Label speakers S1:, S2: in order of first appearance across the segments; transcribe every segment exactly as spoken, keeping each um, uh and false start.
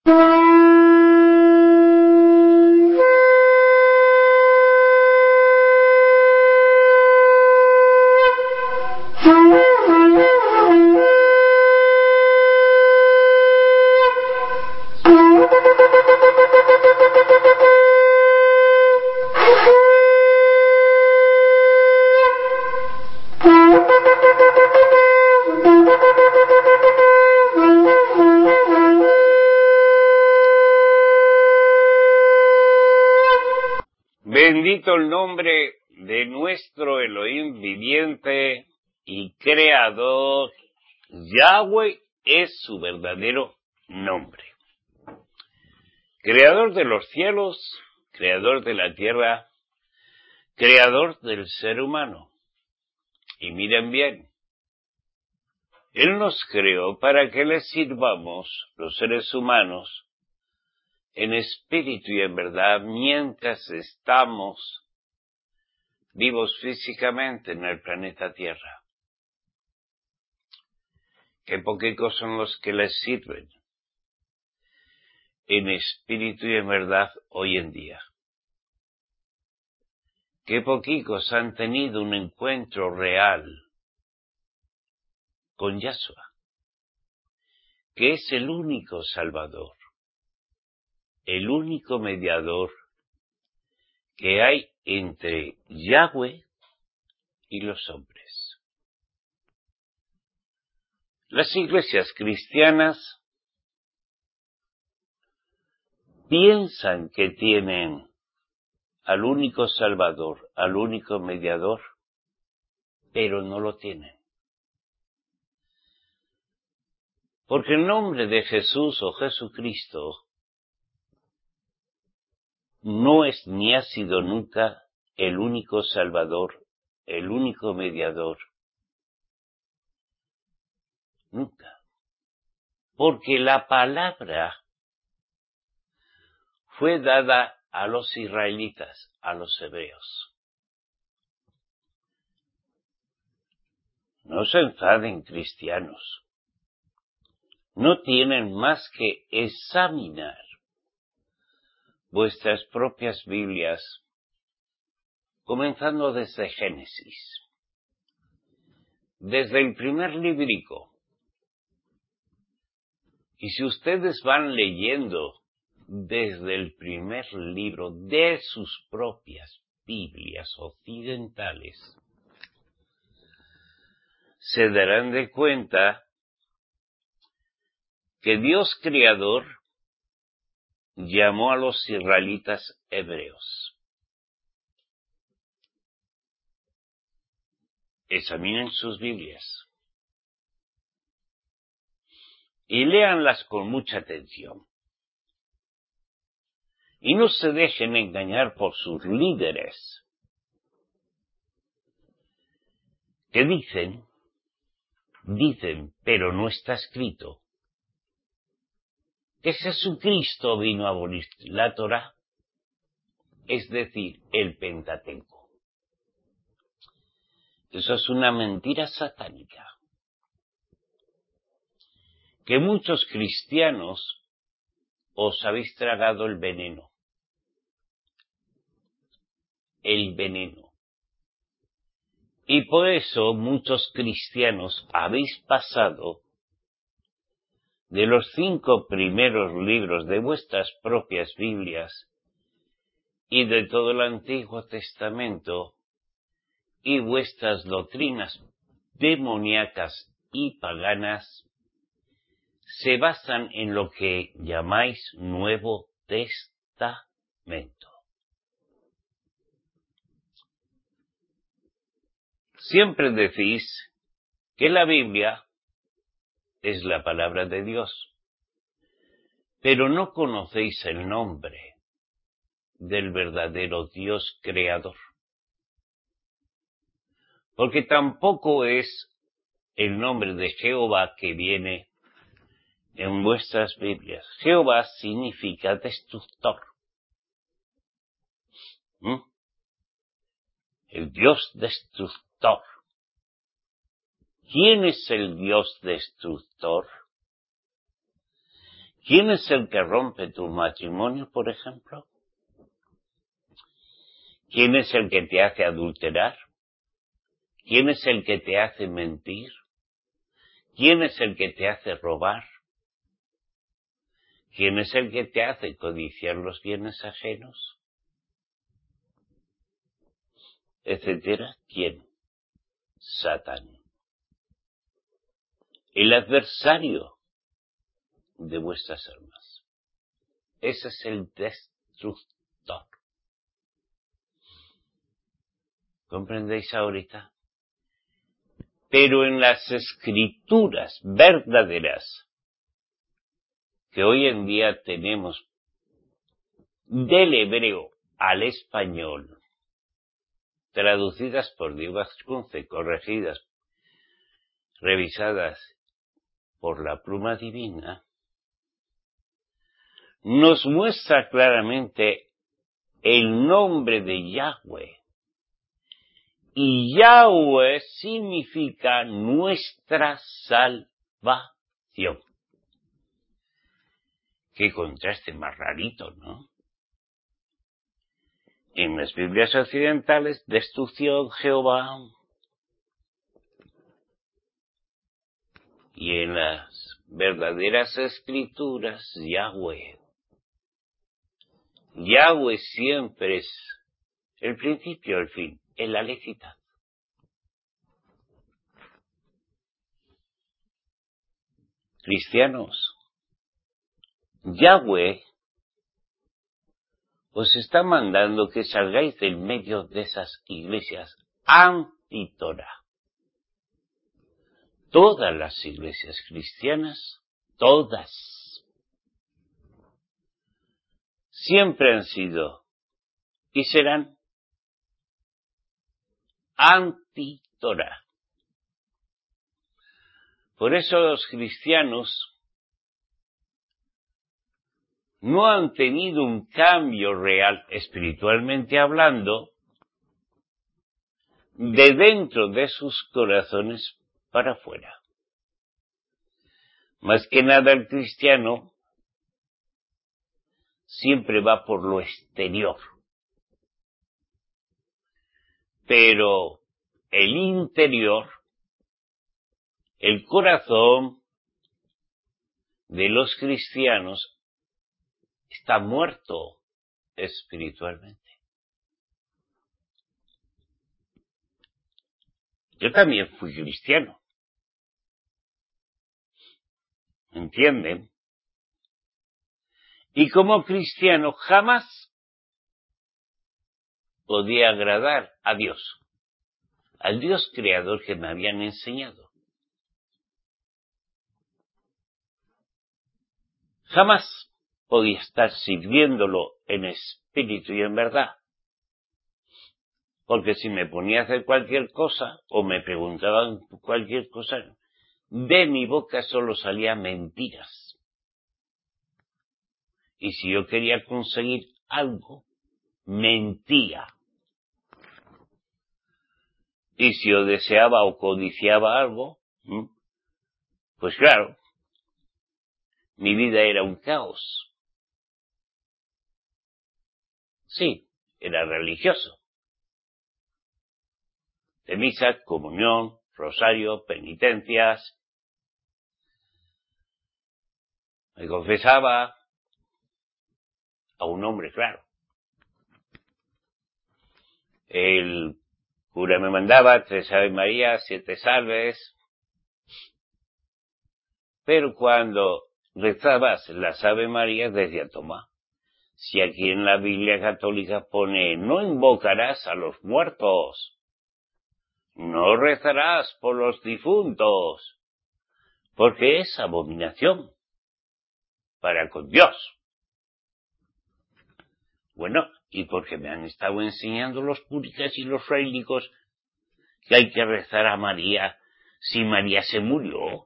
S1: Bendito el nombre de nuestro Elohim viviente y creador. Yahweh es su verdadero nombre. Creador de los cielos, creador de la tierra, creador del ser humano. Y miren bien, Él nos creó para que le sirvamos, los seres humanos, en espíritu y en verdad, mientras estamos vivos físicamente en el planeta Tierra. Qué poquitos son los que les sirven en espíritu y en verdad hoy en día. Qué poquitos han tenido un encuentro real con Yahshua, que es el único Salvador, el único mediador que hay entre Yahweh y los hombres. Las iglesias cristianas piensan que tienen al único Salvador, al único mediador, pero no lo tienen. Porque el nombre de Jesús o Jesucristo no es ni ha sido nunca el único Salvador, el único mediador. Nunca. Porque la palabra fue dada a los israelitas, a los hebreos. No se enfaden, cristianos. No tienen más que examinar vuestras propias Biblias, comenzando desde Génesis, desde el primer librico. Y si ustedes van leyendo desde el primer libro de sus propias Biblias occidentales, se darán de cuenta que Dios Creador llamó a los israelitas hebreos. Examinen sus Biblias y léanlas con mucha atención. Y no se dejen engañar por sus líderes, que dicen, dicen, pero no está escrito, que Jesucristo vino a abolir la Torá, es decir, el Pentateuco. Eso es una mentira satánica, que muchos cristianos os habéis tragado el veneno. El veneno. Y por eso muchos cristianos habéis pasado de los cinco primeros libros de vuestras propias Biblias y de todo el Antiguo Testamento y vuestras doctrinas demoníacas y paganas se basan en lo que llamáis Nuevo Testamento. Siempre decís que la Biblia es la palabra de Dios, pero no conocéis el nombre del verdadero Dios creador, porque tampoco es el nombre de Jehová que viene en vuestras Biblias. Jehová significa destructor. ¿Mm? El Dios destructor. ¿Quién es el Dios destructor? ¿Quién es el que rompe tu matrimonio, por ejemplo? ¿Quién es el que te hace adulterar? ¿Quién es el que te hace mentir? ¿Quién es el que te hace robar? ¿Quién es el que te hace codiciar los bienes ajenos? Etcétera. ¿Quién? Satán. El adversario de vuestras almas. Ese es el destructor. ¿Comprendéis ahorita? Pero en las escrituras verdaderas que hoy en día tenemos del hebreo al español, traducidas por Diego Vasconce, corregidas, revisadas por la pluma divina, nos muestra claramente el nombre de Yahweh. Y Yahweh significa nuestra salvación. Qué contraste más rarito, ¿no? En las Biblias occidentales, destrucción, Jehová. Y en las verdaderas escrituras, Yahweh. Yahweh siempre es el principio, el fin, el alecita. Cristianos, Yahweh os está mandando que salgáis del medio de esas iglesias anti-Torah. Todas las iglesias cristianas, todas, siempre han sido y serán anti-Torah. Por eso los cristianos no han tenido un cambio real, espiritualmente hablando, de dentro de sus corazones para afuera. Más que nada el cristiano siempre va por lo exterior. Pero el interior, el corazón de los cristianos está muerto espiritualmente. Yo también fui cristiano. ¿Entienden? Y como cristiano jamás podía agradar a Dios, al Dios creador que me habían enseñado. Jamás podía estar sirviéndolo en espíritu y en verdad. Porque si me ponía a hacer cualquier cosa, o me preguntaban cualquier cosa, de mi boca solo salían mentiras. Y si yo quería conseguir algo, mentía. Y si yo deseaba o codiciaba algo, pues claro, mi vida era un caos. Sí, era religioso. De misa, comunión, rosario, penitencias. Me confesaba a un hombre, claro. El cura me mandaba tres Ave María, siete salves. Pero cuando rezabas las Ave Marías decía, toma, si aquí en la Biblia católica pone, no invocarás a los muertos, no rezarás por los difuntos, porque es abominación para con Dios. Bueno, y porque me han estado enseñando los puristas y los frailicos que hay que rezar a María si María se murió.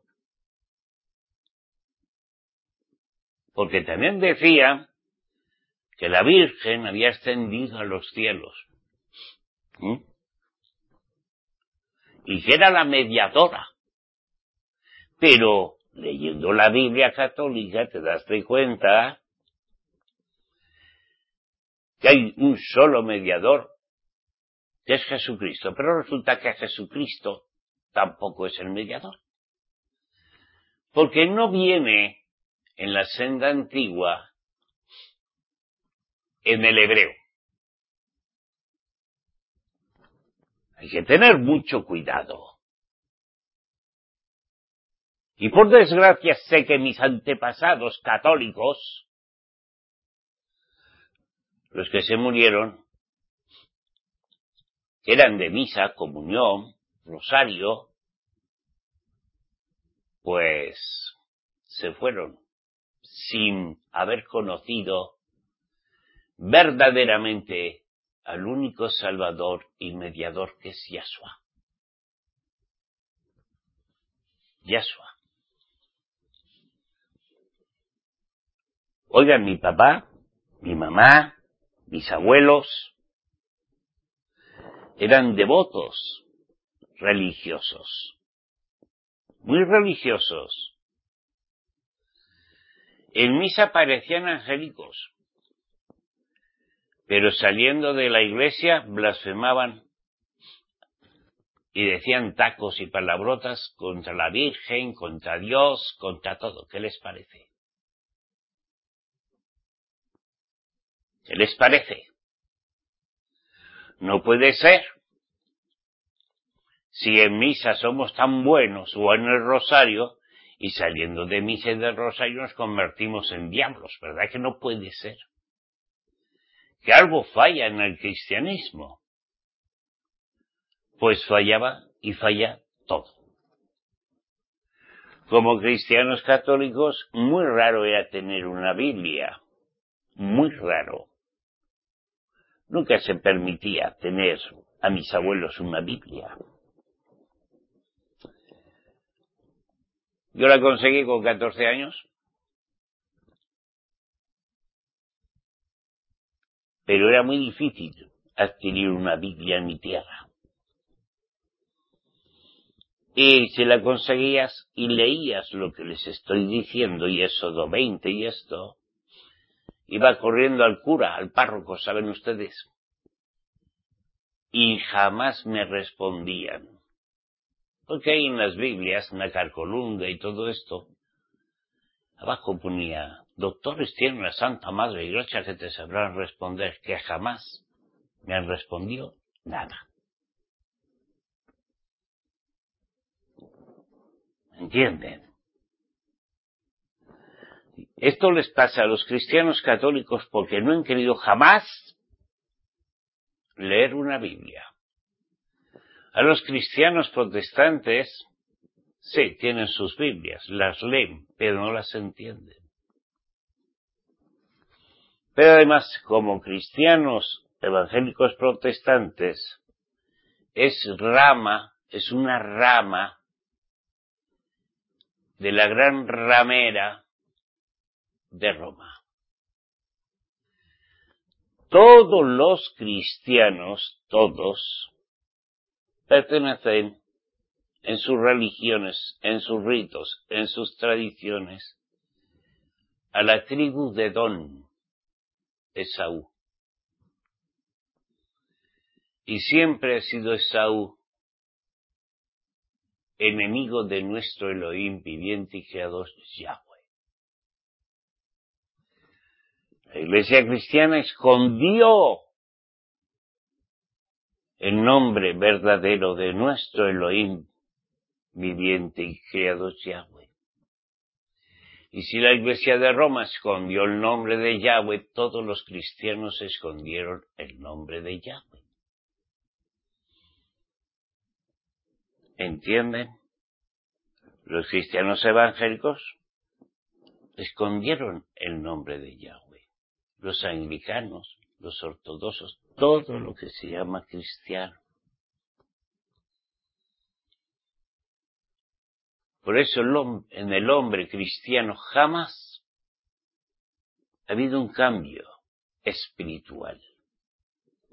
S1: Porque también decía que la Virgen había ascendido a los cielos. ¿Mm? Y que era la mediadora. Pero leyendo la Biblia católica te das cuenta que hay un solo mediador, que es Jesucristo, pero resulta que Jesucristo tampoco es el mediador, porque no viene en la senda antigua en el hebreo. Hay que tener mucho cuidado. Y por desgracia sé que mis antepasados católicos, los que se murieron, que eran de misa, comunión, rosario, pues se fueron sin haber conocido verdaderamente al único Salvador y mediador que es Yahshua. Yahshua. Oigan, mi papá, mi mamá, mis abuelos eran devotos religiosos, muy religiosos. En misa parecían angélicos, pero saliendo de la iglesia blasfemaban y decían tacos y palabrotas contra la Virgen, contra Dios, contra todo. ¿Qué les parece? ¿Qué les parece? No puede ser. Si en misa somos tan buenos o en el rosario, y saliendo de misa y del rosario nos convertimos en diablos, ¿verdad que no puede ser? Que algo falla en el cristianismo. Pues fallaba y falla todo. Como cristianos católicos, muy raro era tener una Biblia. Muy raro. Nunca se permitía tener a mis abuelos una Biblia. Yo la conseguí con catorce años, pero era muy difícil adquirir una Biblia en mi tierra. Y si la conseguías y leías lo que les estoy diciendo, y Éxodo veinte y esto, iba corriendo al cura, al párroco, ¿saben ustedes? Y jamás me respondían. Porque hay en las Biblias, en la Carcolunga y todo esto, abajo ponía, doctores tienen una Santa Madre Iglesia que te sabrán responder, que jamás me han respondido nada. ¿Entienden? Esto les pasa a los cristianos católicos porque no han querido jamás leer una Biblia. A los cristianos protestantes, sí, tienen sus Biblias, las leen, pero no las entienden. Pero además, como cristianos evangélicos protestantes, es rama, es una rama de la gran ramera de Roma. Todos los cristianos, todos, pertenecen en sus religiones, en sus ritos, en sus tradiciones, a la tribu de Edom, Esaú. Y siempre ha sido Esaú enemigo de nuestro Elohim viviente y creador Yahweh. La Iglesia cristiana escondió el nombre verdadero de nuestro Elohim viviente y creador Yahweh. Y si la Iglesia de Roma escondió el nombre de Yahweh, todos los cristianos escondieron el nombre de Yahweh. ¿Entienden? Los cristianos evangélicos escondieron el nombre de Yahweh. Los anglicanos, los ortodoxos, todo lo que se llama cristiano. Por eso en el hombre cristiano jamás ha habido un cambio espiritual.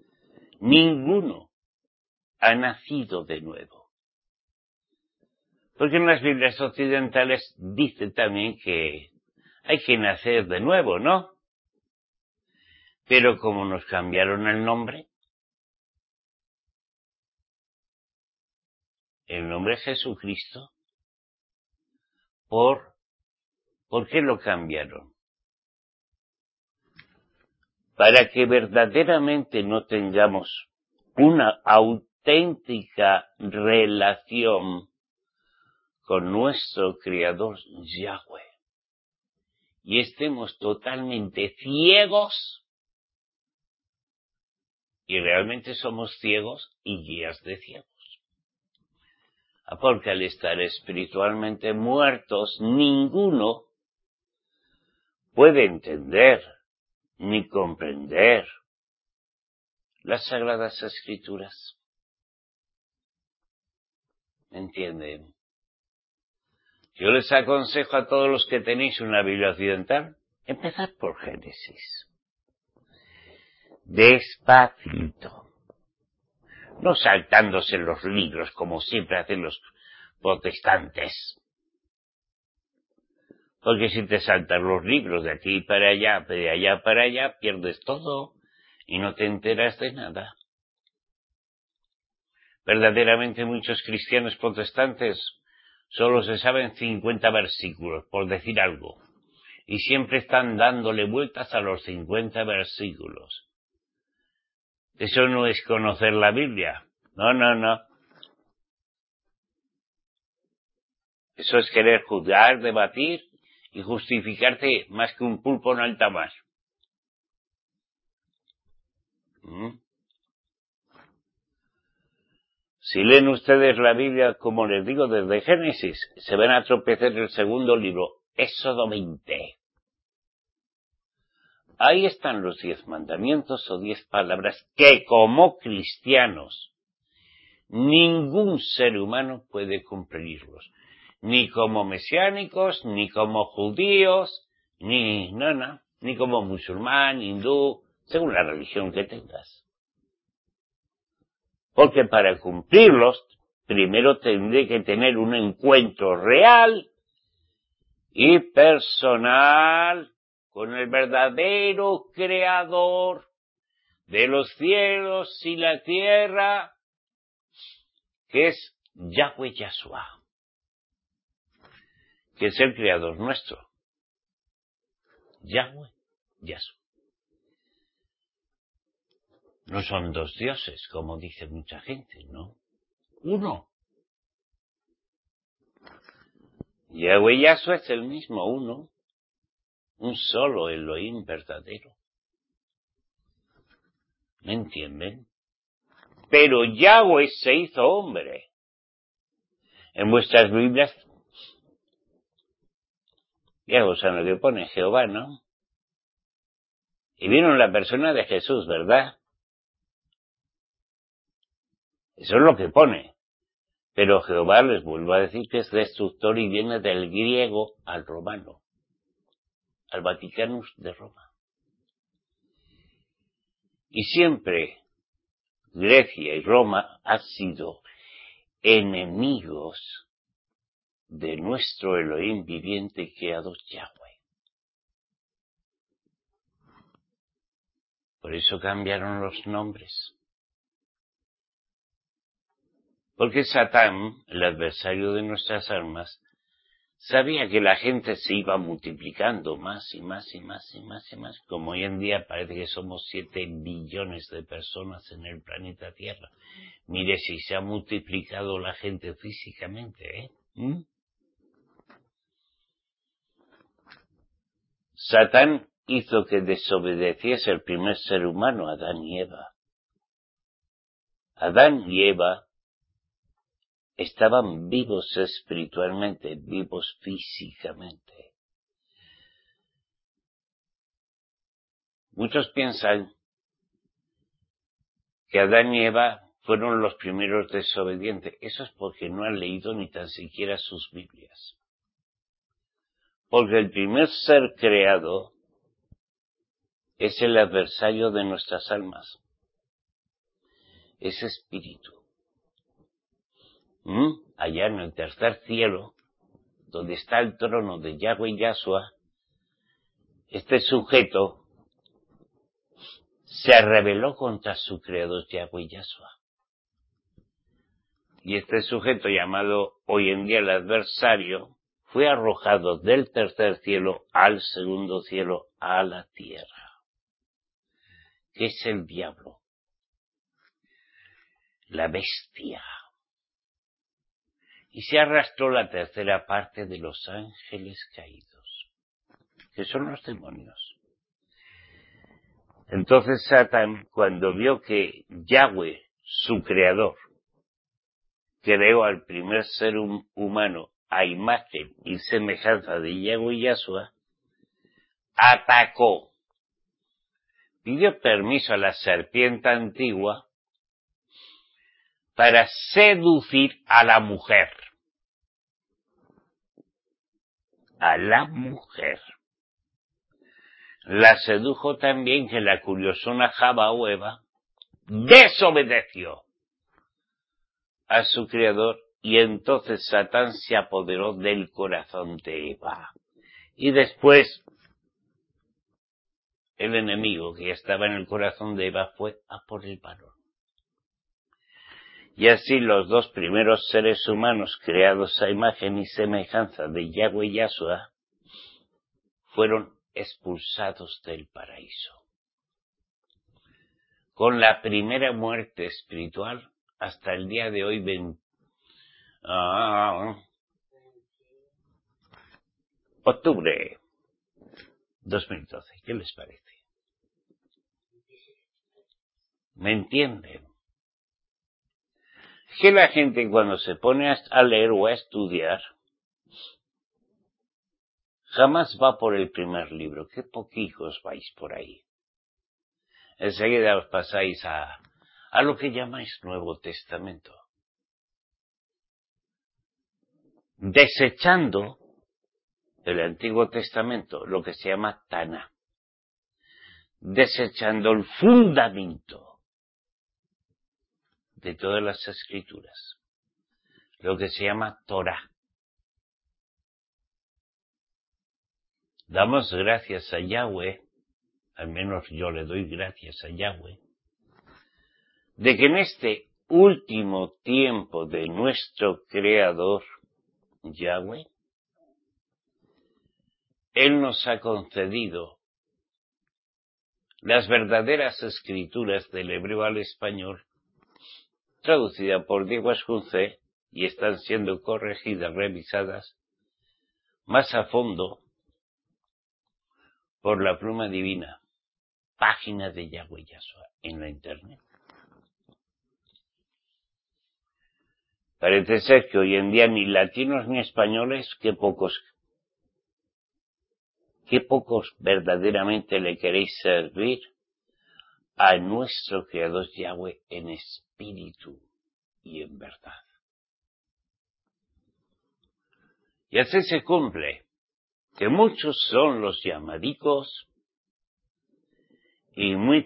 S1: Ninguno ha nacido de nuevo. Porque en las Biblias occidentales dice también que hay que nacer de nuevo, ¿no? Pero como nos cambiaron el nombre, el nombre es Jesucristo, ¿por, ¿por qué lo cambiaron? Para que verdaderamente no tengamos una auténtica relación con nuestro Creador Yahweh y estemos totalmente ciegos, y realmente somos ciegos y guías de ciegos. Porque al estar espiritualmente muertos, ninguno puede entender ni comprender las Sagradas Escrituras. ¿Me entienden? Yo les aconsejo a todos los que tenéis una Biblia occidental, empezad por Génesis. Despacito. No saltándose los libros como siempre hacen los protestantes. Porque si te saltas los libros de aquí para allá, de allá para allá, pierdes todo y no te enteras de nada. Verdaderamente muchos cristianos protestantes solo se saben cincuenta versículos, por decir algo, y siempre están dándole vueltas a los cincuenta versículos. Eso no es conocer la Biblia. No, no, no. Eso es querer juzgar, debatir y justificarte más que un pulpo en alta mar. ¿Mm? Si leen ustedes la Biblia, como les digo, desde Génesis, se van a tropezar en el segundo libro, Éxodo veinte. Ahí están los diez mandamientos o diez palabras que como cristianos ningún ser humano puede cumplirlos. Ni como mesiánicos, ni como judíos, ni, no, no, ni como musulmán, hindú, según la religión que tengas. Porque para cumplirlos, primero tendré que tener un encuentro real y personal con el verdadero creador de los cielos y la tierra, que es Yahweh Yahshua, que es el creador nuestro. Yahweh Yahshua. No son dos dioses, como dice mucha gente, ¿no? Uno. Yahweh Yahshua es el mismo uno, un solo Elohim verdadero. ¿Me entienden? Pero Yahweh se hizo hombre. En vuestras Biblias, ya os saben lo que pone Jehová, ¿no? Y vino la persona de Jesús, ¿verdad? Eso es lo que pone. Pero Jehová, les vuelvo a decir, que es destructor y viene del griego al romano, al Vaticanus de Roma. Y siempre Grecia y Roma han sido enemigos de nuestro Elohim viviente y creador Yahweh. Por eso cambiaron los nombres. Porque Satán, el adversario de nuestras almas, sabía que la gente se iba multiplicando más y más y más y más y más. Como hoy en día parece que somos siete billones de personas en el planeta Tierra. Mire si se ha multiplicado la gente físicamente, ¿eh? ¿Mm? Satán hizo que desobedeciese el primer ser humano, Adán y Eva. Adán y Eva estaban vivos espiritualmente, vivos físicamente. Muchos piensan que Adán y Eva fueron los primeros desobedientes. Eso es porque no han leído ni tan siquiera sus Biblias. Porque el primer ser creado es el adversario de nuestras almas. Es espíritu. ¿Mm? Allá en el tercer cielo, donde está el trono de Yahweh y Yahshua, este sujeto se rebeló contra su creador Yahweh y Yahshua. Y este sujeto, llamado hoy en día el adversario, fue arrojado del tercer cielo al segundo cielo, a la tierra. ¿Qué es el diablo? La bestia. Y se arrastró la tercera parte de los ángeles caídos, que son los demonios. Entonces Satán, cuando vio que Yahweh, su creador, creó al primer ser humano a imagen y semejanza de Yahweh y Yahshua, atacó, pidió permiso a la serpiente antigua para seducir a la mujer. A la mujer. La sedujo también que la curiosona Java o Eva desobedeció a su creador y entonces Satán se apoderó del corazón de Eva. Y después el enemigo que estaba en el corazón de Eva fue a por el varón. Y así los dos primeros seres humanos creados a imagen y semejanza de Yahweh y Yahshua fueron expulsados del paraíso. Con la primera muerte espiritual hasta el día de hoy, ven, ah, octubre dos mil doce. ¿Qué les parece? ¿Me entienden? Que la gente cuando se pone a leer o a estudiar jamás va por el primer libro. Qué poquijos vais por ahí. Enseguida os pasáis a, a lo que llamáis Nuevo Testamento. Desechando el Antiguo Testamento, lo que se llama Taná. Desechando el fundamento de todas las escrituras, lo que se llama Torah. Damos gracias a Yahweh, al menos yo le doy gracias a Yahweh, de que en este último tiempo de nuestro Creador, Yahweh, Él nos ha concedido las verdaderas escrituras del hebreo al español, traducida por Diego Ascunce, y están siendo corregidas, revisadas más a fondo por la pluma divina, página de Yahweh Yahshua en la internet. Parece ser que hoy en día ni latinos ni españoles, que pocos, que pocos verdaderamente le queréis servir a nuestro Creador Yahweh en espíritu y en verdad. Y así se cumple, que muchos son los llamadicos y muy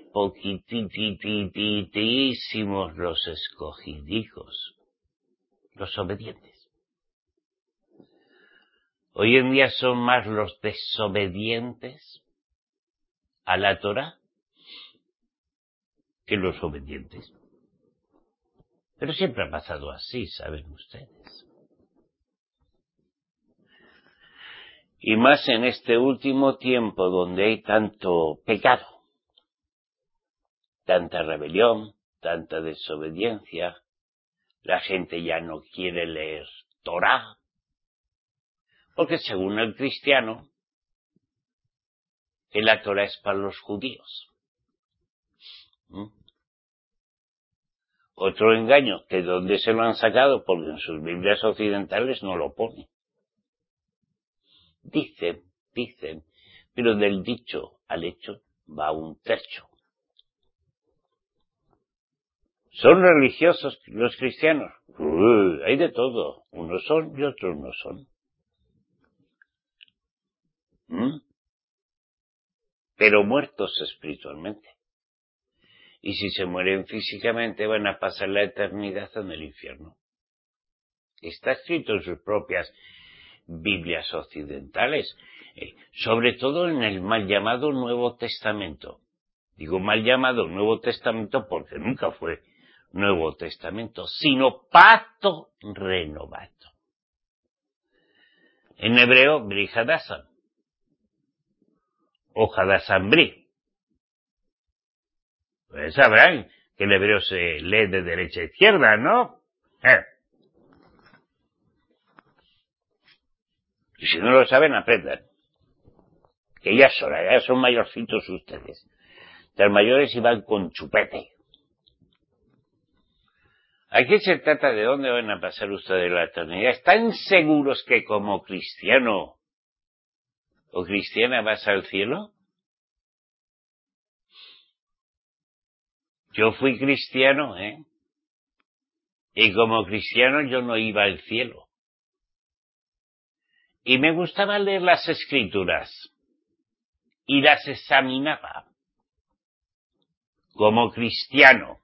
S1: poquititísimos los escogidicos, los obedientes. Hoy en día son más los desobedientes a la Torah que los obedientes. Pero siempre ha pasado así, saben ustedes. Y más en este último tiempo donde hay tanto pecado, tanta rebelión, tanta desobediencia, la gente ya no quiere leer Torah, porque según el cristiano, que la Torah es para los judíos. ¿Mm? Otro engaño, que donde se lo han sacado, porque en sus Biblias occidentales no lo pone. Dicen, dicen, pero del dicho al hecho va un trecho. ¿Son religiosos los cristianos? Uy, hay de todo. Unos son y otros no son. ¿Mm? Pero muertos espiritualmente. Y si se mueren físicamente van a pasar la eternidad en el infierno. está escrito en sus propias Biblias occidentales, eh, sobre todo en el mal llamado Nuevo Testamento. Digo mal llamado Nuevo Testamento porque nunca fue Nuevo Testamento, sino pacto renovado. En hebreo, Bri Hadashah, o Hadashah Bri. Pues sabrán que el hebreo se lee de derecha a izquierda, ¿no? Eh. Y si no lo saben, aprendan. Que ya son, ya son mayorcitos ustedes. Los mayores iban con chupete. Aquí se trata de dónde van a pasar ustedes la eternidad. ¿Están seguros que como cristiano o cristiana vas al cielo? Yo fui cristiano, ¿eh? Y como cristiano yo no iba al cielo. Y me gustaba leer las escrituras. Y las examinaba. Como cristiano.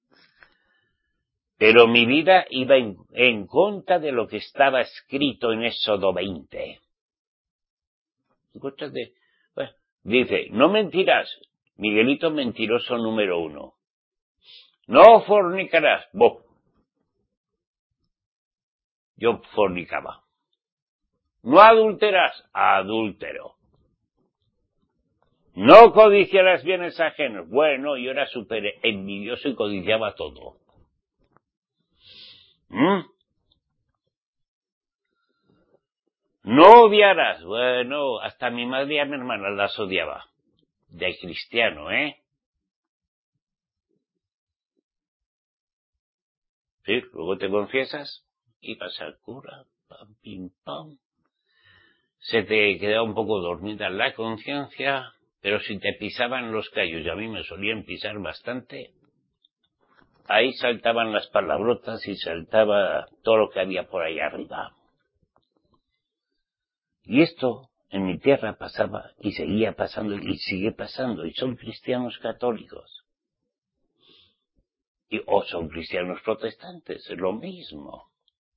S1: Pero mi vida iba en, en contra de lo que estaba escrito en Éxodo veinte. En contra de, bueno, dice, no mentirás. Miguelito mentiroso número uno. No fornicarás. Bo. Yo fornicaba. No adulterás. Adúltero. No codiciarás bienes ajenos. Bueno, yo era súper envidioso y codiciaba todo. ¿Mm? No odiarás. Bueno, hasta mi madre y a mi hermana las odiaba. De cristiano, ¿eh? Sí, luego te confiesas y vas al cura, pam, pim, pam. Se te queda un poco dormida la conciencia, pero si te pisaban los callos, y a mí me solían pisar bastante, ahí saltaban las palabrotas y saltaba todo lo que había por ahí arriba. Y esto en mi tierra pasaba y seguía pasando y sigue pasando, y son cristianos católicos. Y, o son cristianos protestantes, es lo mismo.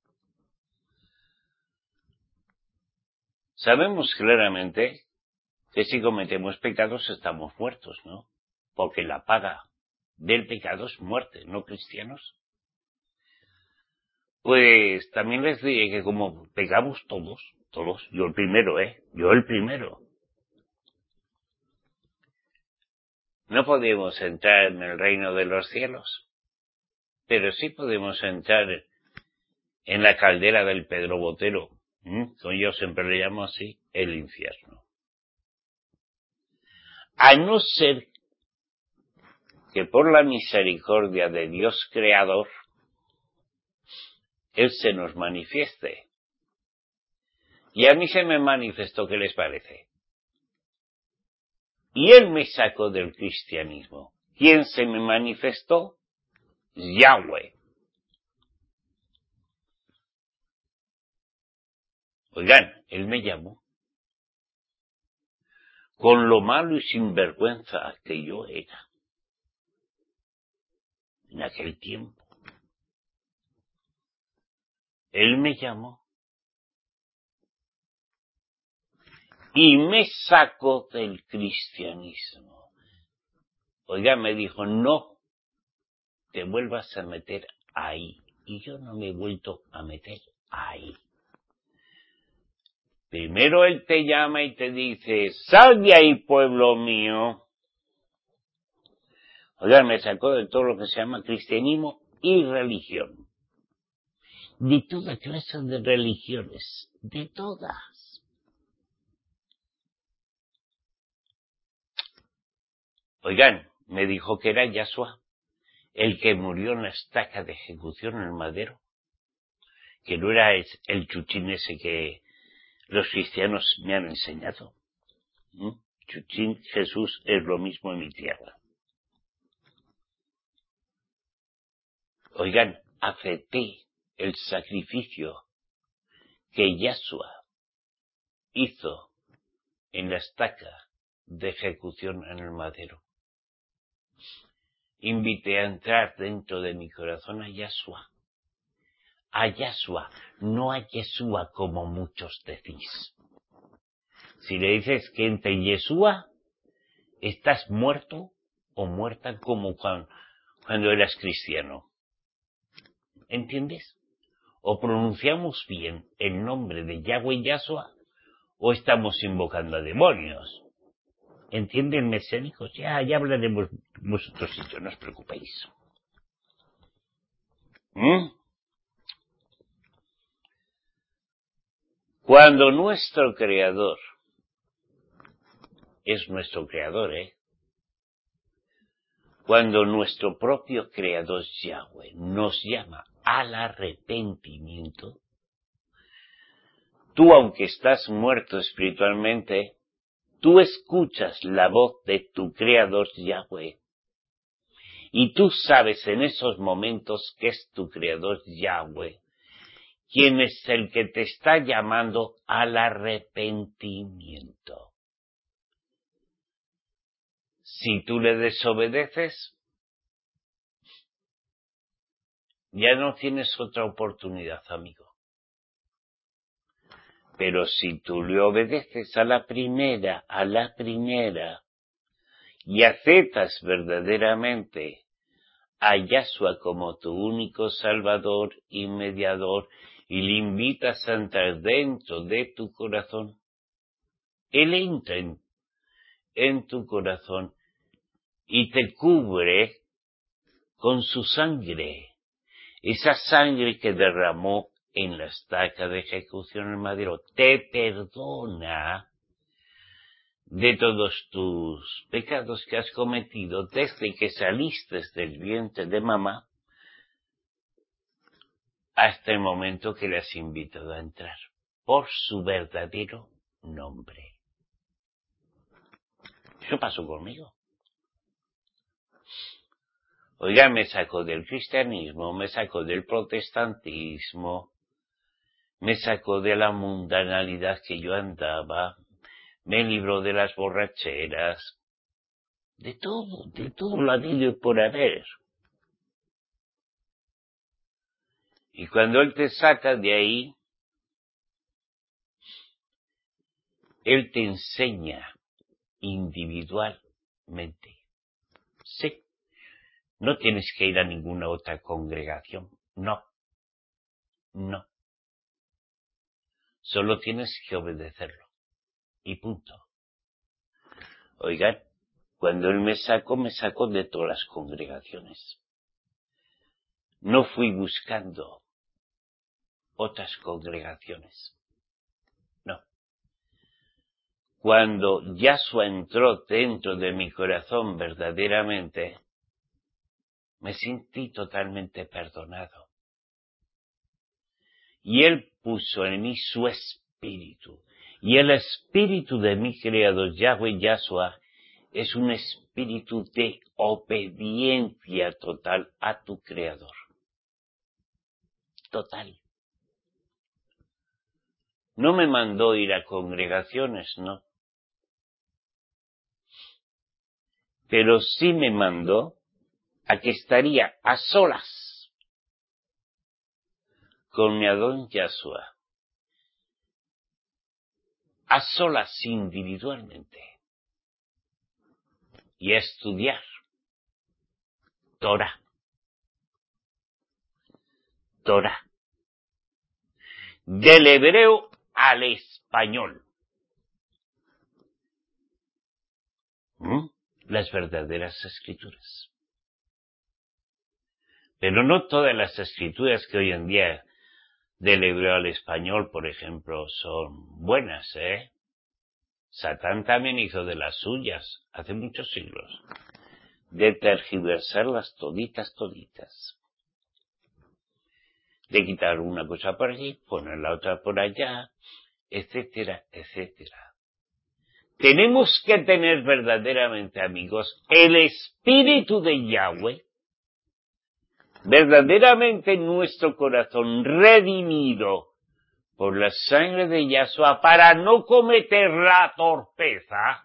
S1: Sabemos claramente que si cometemos pecados estamos muertos, ¿no? Porque la paga del pecado es muerte, ¿no, cristianos? Pues también les diré que como pecamos todos, todos, yo el primero, ¿eh? Yo el primero. No podemos entrar en el reino de los cielos, pero sí podemos entrar en la caldera del Pedro Botero, ¿eh? Como yo siempre le llamo así, el infierno. A no ser que por la misericordia de Dios Creador, Él se nos manifieste. Y a mí se me manifestó, ¿qué les parece? Y Él me sacó del cristianismo. ¿Quién se me manifestó? Yahweh. Oigan, Él me llamó. Con lo malo y sinvergüenza que yo era. En aquel tiempo. Él me llamó. Y me sacó del cristianismo. Oigan, me dijo, no te vuelvas a meter ahí. Y yo no me he vuelto a meter ahí. Primero Él te llama y te dice, sal de ahí, pueblo mío. Oigan, me sacó de todo lo que se llama cristianismo y religión. De toda clase de religiones. De todas. Oigan, me dijo que era Yahshua, el que murió en la estaca de ejecución en el madero. Que no era el chuchín ese que los cristianos me han enseñado. ¿Mm? Chuchín, Jesús es lo mismo en mi tierra. Oigan, acepté el sacrificio que Yahshua hizo en la estaca de ejecución en el madero. Invité a entrar dentro de mi corazón a Yahshua, a Yahshua, no a Yeshua como muchos decís. Si le dices que entre Yeshua estás muerto o muerta como cuando, cuando eras cristiano. ¿Entiendes? O pronunciamos bien el nombre de Yahweh Yahshua o estamos invocando a demonios. ¿Entienden, mesiánicos? Ya, ya hablaremos vosotros y yo, no os preocupéis. ¿Mm? Cuando nuestro Creador es nuestro Creador, ¿eh? Cuando nuestro propio Creador Yahweh nos llama al arrepentimiento, tú, aunque estás muerto espiritualmente, tú escuchas la voz de tu Creador Yahweh. Y tú sabes en esos momentos que es tu Creador Yahweh quien es el que te está llamando al arrepentimiento. Si tú le desobedeces, ya no tienes otra oportunidad, amigo. Pero si tú le obedeces a la primera, a la primera, y aceptas verdaderamente a Yahshua como tu único Salvador y mediador, y le invitas a entrar dentro de tu corazón, Él entra en, en tu corazón y te cubre con su sangre, esa sangre que derramó en la estaca de ejecución en madero, te perdona de todos tus pecados que has cometido desde que saliste del vientre de mamá hasta el momento que le has invitado a entrar, por su verdadero nombre. Eso pasó conmigo. Oiga, me sacó del cristianismo, me sacó del protestantismo, me sacó de la mundanalidad que yo andaba, me libró de las borracheras, de todo, de todo lo habido y por haber. Y cuando Él te saca de ahí, Él te enseña individualmente. Sí, no tienes que ir a ninguna otra congregación, no, no. Solo tienes que obedecerlo, y punto. Oigan, cuando Él me sacó, me sacó de todas las congregaciones. No fui buscando otras congregaciones. No. Cuando Yahshua entró dentro de mi corazón verdaderamente, me sentí totalmente perdonado. Y Él puso en mí su espíritu. Y el espíritu de mi Creador, Yahweh Yahshua, es un espíritu de obediencia total a tu Creador. Total. No me mandó ir a congregaciones, no. Pero sí me mandó a que estaría a solas con mi Adón Yahshua. A solas individualmente. Y a estudiar Torah. Torah. Del hebreo al español. ¿Mm? Las verdaderas escrituras. Pero no todas las escrituras que hoy en día del hebreo al español, por ejemplo, son buenas, ¿eh? Satán también hizo de las suyas hace muchos siglos, de tergiversarlas toditas, toditas. De quitar una cosa por aquí, poner la otra por allá, etcétera, etcétera. Tenemos que tener verdaderamente, amigos, el espíritu de Yahweh, verdaderamente en nuestro corazón, redimido por la sangre de Yahshua, para no cometer la torpeza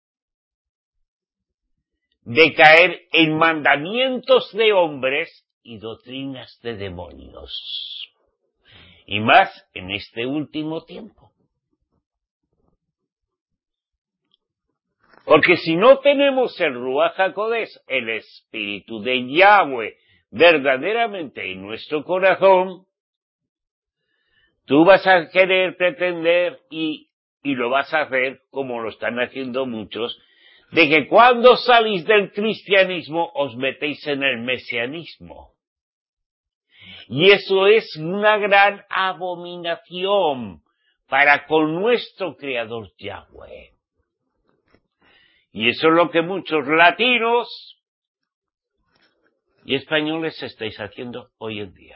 S1: de caer en mandamientos de hombres y doctrinas de demonios. y más en este último tiempo. Porque si no tenemos el Ruach HaKodesh, el Espíritu de Yahweh, verdaderamente en nuestro corazón, tú vas a querer pretender y, y lo vas a hacer, como lo están haciendo muchos, de que cuando salís del cristianismo os metéis en el mesianismo. Y eso es una gran abominación para con nuestro Creador Yahweh. Y eso es lo que muchos latinos y españoles estáis haciendo hoy en día.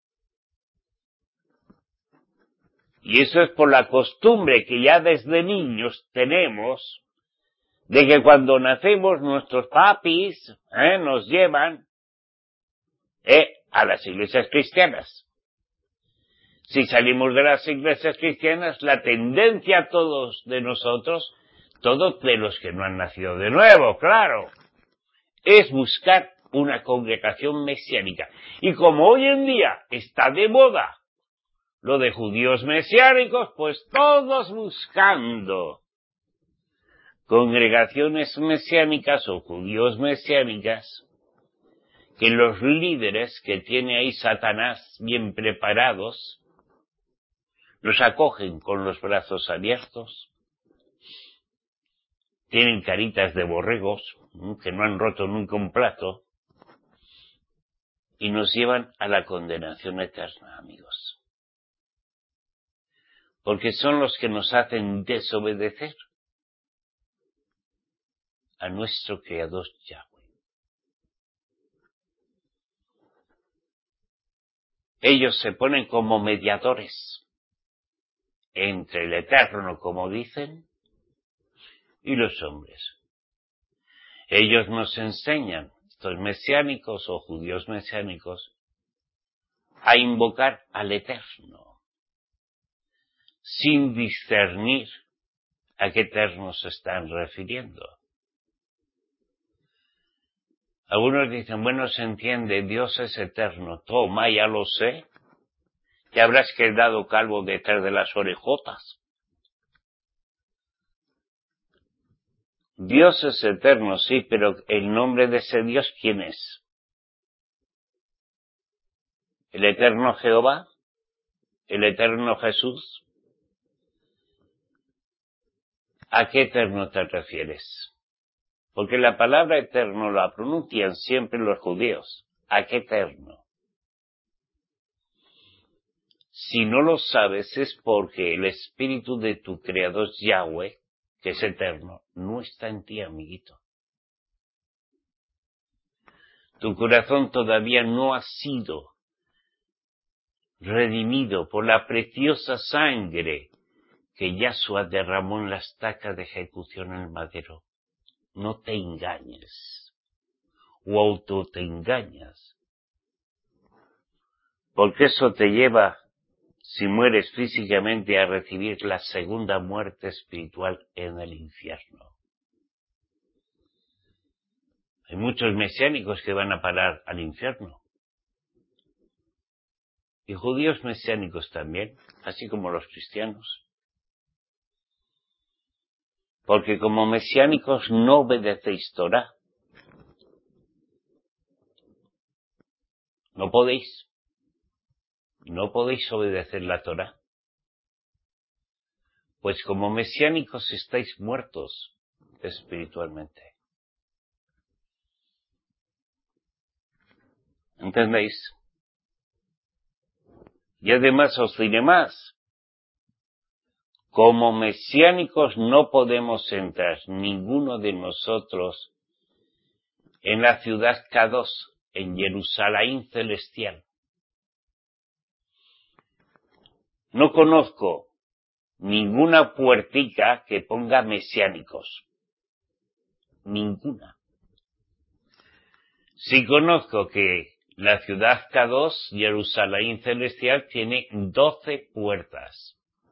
S1: Y eso es por la costumbre que ya desde niños tenemos de que cuando nacemos nuestros papis eh, nos llevan eh, a las iglesias cristianas. Si salimos de las iglesias cristianas, la tendencia a todos de nosotros, todos de los que no han nacido de nuevo, claro, es buscar una congregación mesiánica. Y como hoy en día está de moda lo de judíos mesiánicos, pues todos buscando congregaciones mesiánicas o judíos mesiánicas, que los líderes que tiene ahí Satanás bien preparados, los acogen con los brazos abiertos, tienen caritas de borregos, que no han roto nunca un plato, y nos llevan a la condenación eterna, amigos. Porque son los que nos hacen desobedecer a nuestro Creador Yahweh. Ellos se ponen como mediadores entre el Eterno, como dicen, y los hombres. Ellos nos enseñan, estos mesiánicos o judíos mesiánicos, a invocar al Eterno, sin discernir a qué Eterno se están refiriendo. Algunos dicen, bueno, se entiende, Dios es eterno. Toma, ya lo sé. Te habrás quedado calvo detrás de las orejotas. Dios es eterno, sí, pero el nombre de ese Dios, ¿quién es? ¿El eterno Jehová? ¿El eterno Jesús? ¿A qué eterno te refieres? Porque la palabra eterno la pronuncian siempre los judíos. ¿A qué eterno? Si no lo sabes es porque el espíritu de tu Creador Yahweh, que es eterno, no está en ti, amiguito. Tu corazón todavía no ha sido redimido por la preciosa sangre que Yahshua derramó en la estaca de ejecución en el madero. No te engañes, o auto te engañas, porque eso te lleva, si mueres físicamente, a recibir la segunda muerte espiritual en el infierno. Hay muchos mesiánicos que van a parar al infierno. Y judíos mesiánicos también, así como los cristianos. Porque como mesiánicos no obedecéis Torah. No podéis. No podéis obedecer la Torah. Pues como mesiánicos estáis muertos espiritualmente. ¿Entendéis? Y además os diré más. Como mesiánicos no podemos entrar ninguno de nosotros en la ciudad Kadosh, en Jerusalén celestial. No conozco ninguna puertica que ponga mesiánicos. Ninguna. Sí conozco que la ciudad Kadosh, Jerusalén celestial, tiene doce puertas.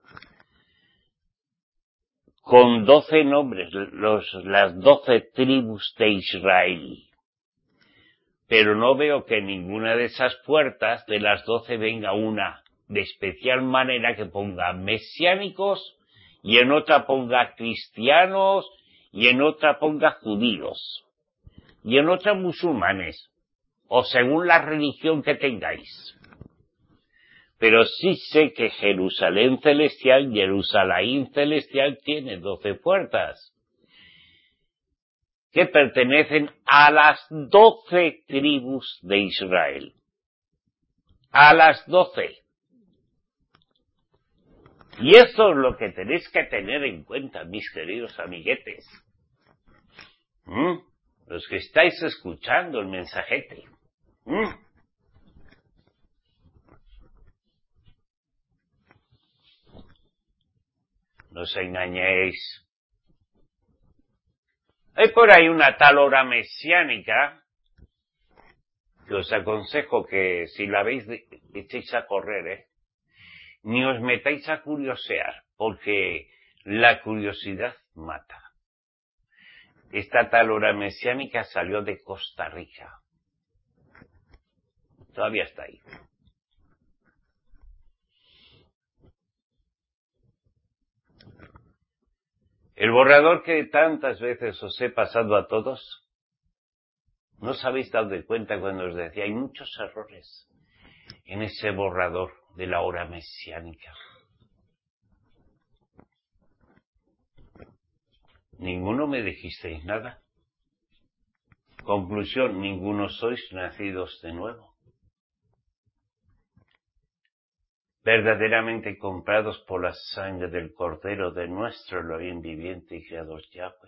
S1: Con doce nombres, los, las doce tribus de Israel. Pero no veo que ninguna de esas puertas de las doce venga una de especial manera que ponga mesiánicos y en otra ponga cristianos y en otra ponga judíos y en otra musulmanes o según la religión que tengáis. Pero sí sé que Jerusalén celestial, Jerusalén celestial tiene doce puertas que pertenecen a las doce tribus de Israel. A las doce. Y esto es lo que tenéis que tener en cuenta, mis queridos amiguetes. ¿Mm? Los que estáis escuchando el mensajete. ¿Mm? No os engañéis. Hay por ahí una tal hora mesiánica que os aconsejo que si la veis echéis a correr, ¿eh? Ni os metáis a curiosear, porque la curiosidad mata. Esta tal hora mesiánica salió de Costa Rica. Todavía está ahí. El borrador que tantas veces os he pasado a todos, ¿no os habéis dado de cuenta cuando os decía? Hay muchos errores en ese borrador de la hora mesiánica. Ninguno me dijisteis nada. Conclusión, ninguno sois nacidos de nuevo. Verdaderamente comprados por la sangre del Cordero de nuestro Elohim viviente y creador Yahweh.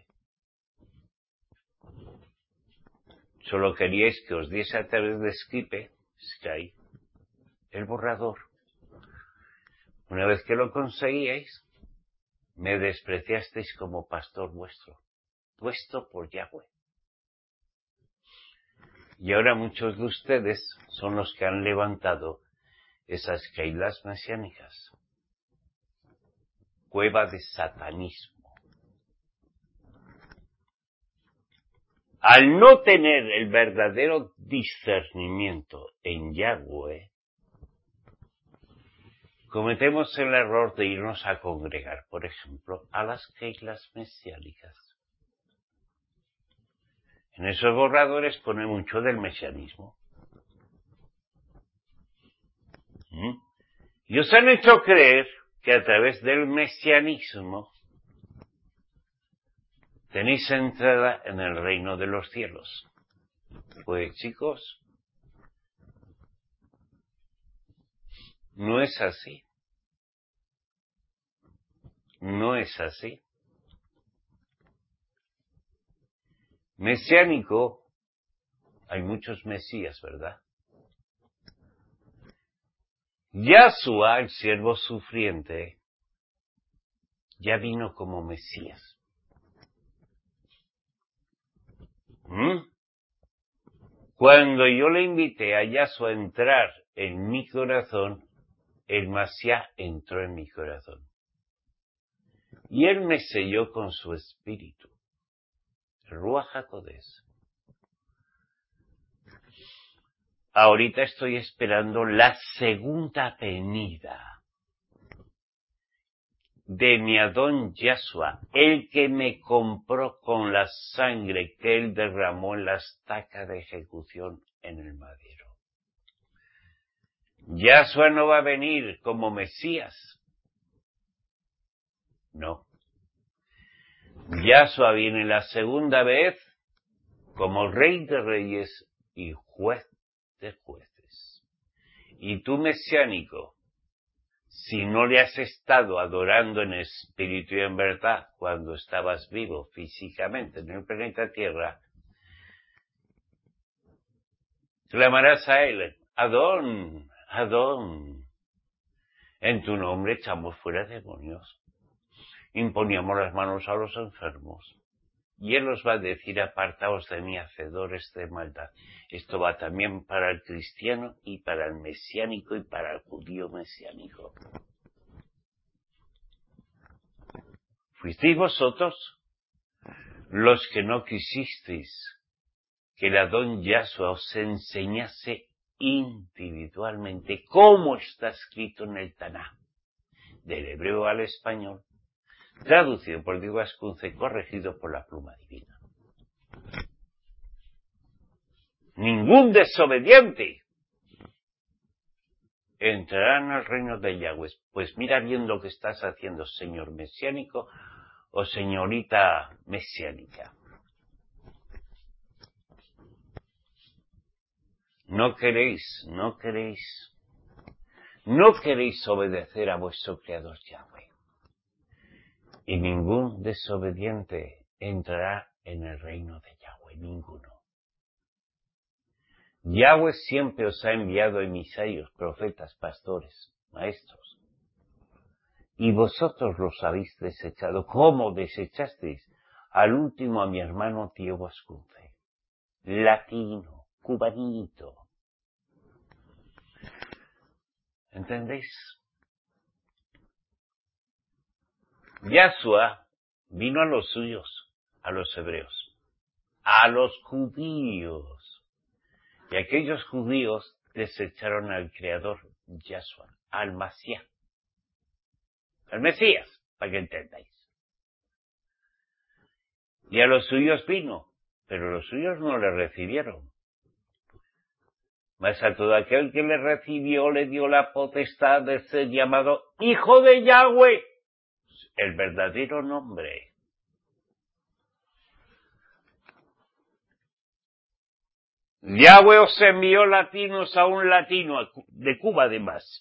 S1: Solo queríais que os diese a través de Skype, Skype, el borrador. Una vez que lo conseguíais, me despreciasteis como pastor vuestro, puesto por Yahweh. Y ahora muchos de ustedes son los que han levantado esas keilas mesiánicas. Cueva de satanismo. Al no tener el verdadero discernimiento en Yahweh, cometemos el error de irnos a congregar, por ejemplo, a las keilas mesiánicas. En esos borradores pone mucho del mesianismo. ¿Mm? Y os han hecho creer que a través del mesianismo tenéis entrada en el reino de los cielos. Pues chicos, no es así. No es así. Mesiánico, hay muchos mesías, ¿verdad? Yahshua, el siervo sufriente, ya vino como Mesías. ¿Mm? Cuando yo le invité a Yahshua a entrar en mi corazón, el Mashiach entró en mi corazón. Y él me selló con su espíritu, el Ruach HaKodesh. Ahorita estoy esperando la segunda venida de mi Adón Yahshua, el que me compró con la sangre que él derramó en la estaca de ejecución en el madero. Yahshua no va a venir como Mesías. No. Yahshua viene la segunda vez como Rey de Reyes y Juez de Jueces. Y tú, mesiánico, si no le has estado adorando en espíritu y en verdad cuando estabas vivo físicamente en el planeta Tierra, clamarás a él, Adón, Adón. En tu nombre echamos fuera demonios. Imponíamos las manos a los enfermos. Y él os va a decir, apartaos de mí, hacedores de maldad. Esto va también para el cristiano y para el mesiánico y para el judío mesiánico. ¿Fuisteis vosotros los que no quisisteis que el Adón Yahshua os enseñase individualmente, como está escrito en el Taná, del hebreo al español, traducido por Diego Ascunza y corregido por la pluma divina. Ningún desobediente entrará en el reino de Yahweh. Pues mira bien lo que estás haciendo, señor mesiánico o señorita mesiánica. No queréis, no queréis, no queréis obedecer a vuestro Creador Yahweh. Y ningún desobediente entrará en el reino de Yahweh, ninguno. Yahweh siempre os ha enviado emisarios, profetas, pastores, maestros. Y vosotros los habéis desechado. ¿Cómo desechasteis al último a mi hermano Tío Ascunce? Latino, cubanito. ¿Entendéis? Yahshua vino a los suyos, a los hebreos, a los judíos. Y aquellos judíos desecharon al Creador, Yahshua, al Masías, al Mesías, para que entendáis. Y a los suyos vino, pero los suyos no le recibieron. Mas a todo aquel que le recibió le dio la potestad de ser llamado Hijo de Yahweh, el verdadero nombre. Yahweh os envió latinos a un latino, de Cuba además,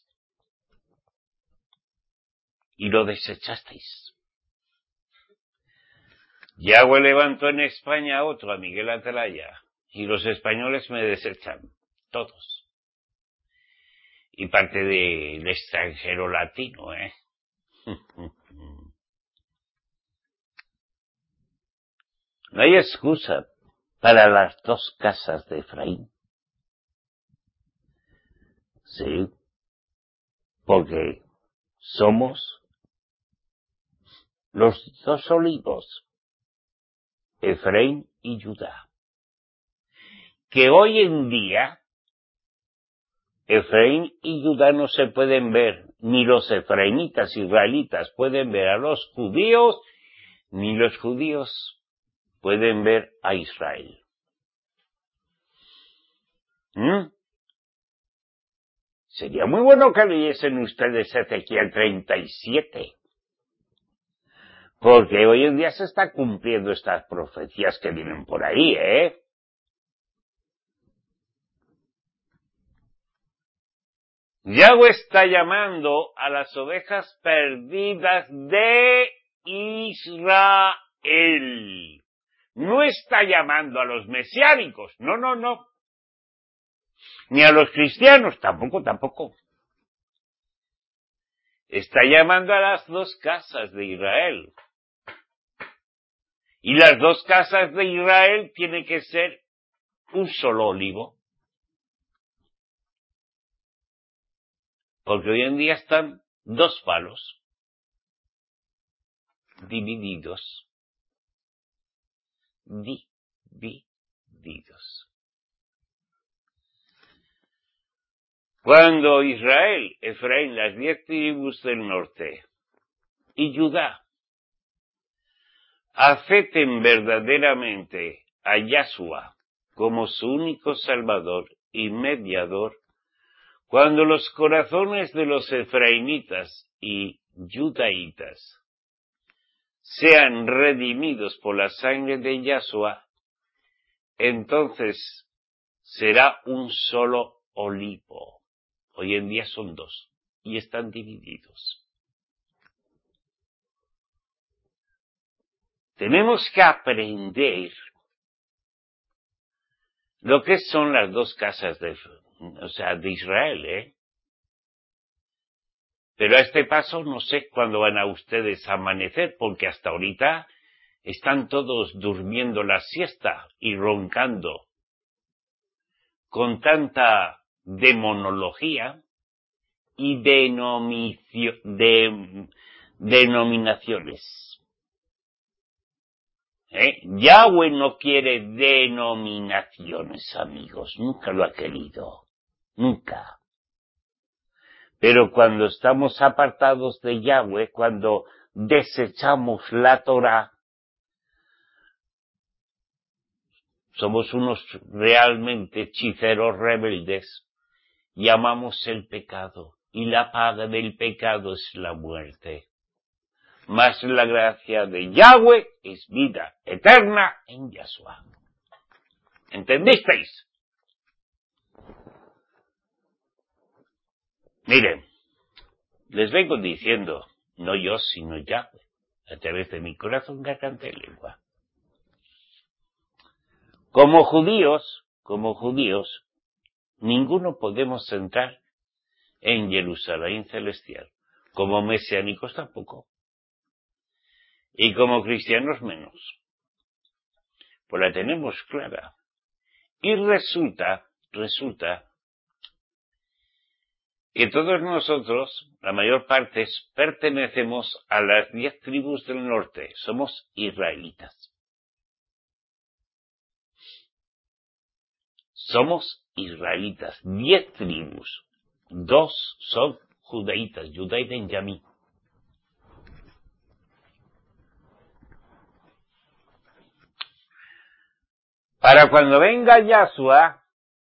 S1: y lo desechasteis. Yahweh levantó en España a otro, a Miguel Atalaya, y los españoles me desechan, todos. Y parte del extranjero latino, ¿eh? No hay excusa para las dos casas de Efraín. Sí, porque somos los dos olivos, Efraín y Judá, que hoy en día Efraín y Judá no se pueden ver, ni los efraimitas israelitas pueden ver a los judíos, ni los judíos pueden ver a Israel. ¿Mm? Sería muy bueno que leyesen ustedes Ezequiel treinta y siete, porque hoy en día se está cumpliendo estas profecías que vienen por ahí, ¿eh? Yahweh está llamando a las ovejas perdidas de Israel. No está llamando a los mesiánicos, no, no, no. Ni a los cristianos, tampoco, tampoco. Está llamando a las dos casas de Israel. Y las dos casas de Israel tienen que ser un solo olivo. Porque hoy en día están dos palos divididos. Divididos. Cuando Israel, Efraín, las diez tribus del norte y Judá acepten verdaderamente a Yahshua como su único Salvador y mediador, cuando los corazones de los efraimitas y judaítas sean redimidos por la sangre de Yahshua, entonces será un solo olivo. Hoy en día son dos y están divididos. Tenemos que aprender lo que son las dos casas de, o sea, de Israel, ¿eh? Pero a este paso no sé cuándo van a ustedes a amanecer, porque hasta ahorita están todos durmiendo la siesta y roncando con tanta demonología y denomicio, de, denominaciones. ¿Eh? Yahweh no quiere denominaciones, amigos, nunca lo ha querido. nunca. Pero cuando estamos apartados de Yahweh, cuando desechamos la Torá, somos unos realmente hechiceros rebeldes y amamos el pecado, y la paga del pecado es la muerte. Mas la gracia de Yahweh es vida eterna en Yahshua. ¿Entendisteis? Miren, les vengo diciendo, no yo, sino Yahweh, a través de mi corazón, garganta y lengua. Como judíos, como judíos, ninguno podemos entrar en Jerusalén celestial. Como mesiánicos tampoco. Y como cristianos menos. Pues la tenemos clara. Y resulta, resulta, que todos nosotros, la mayor parte, pertenecemos a las diez tribus del norte. Somos israelitas. Somos israelitas. Diez tribus. Dos son judaítas, Judá y Benjamín. Para cuando venga Yahshua,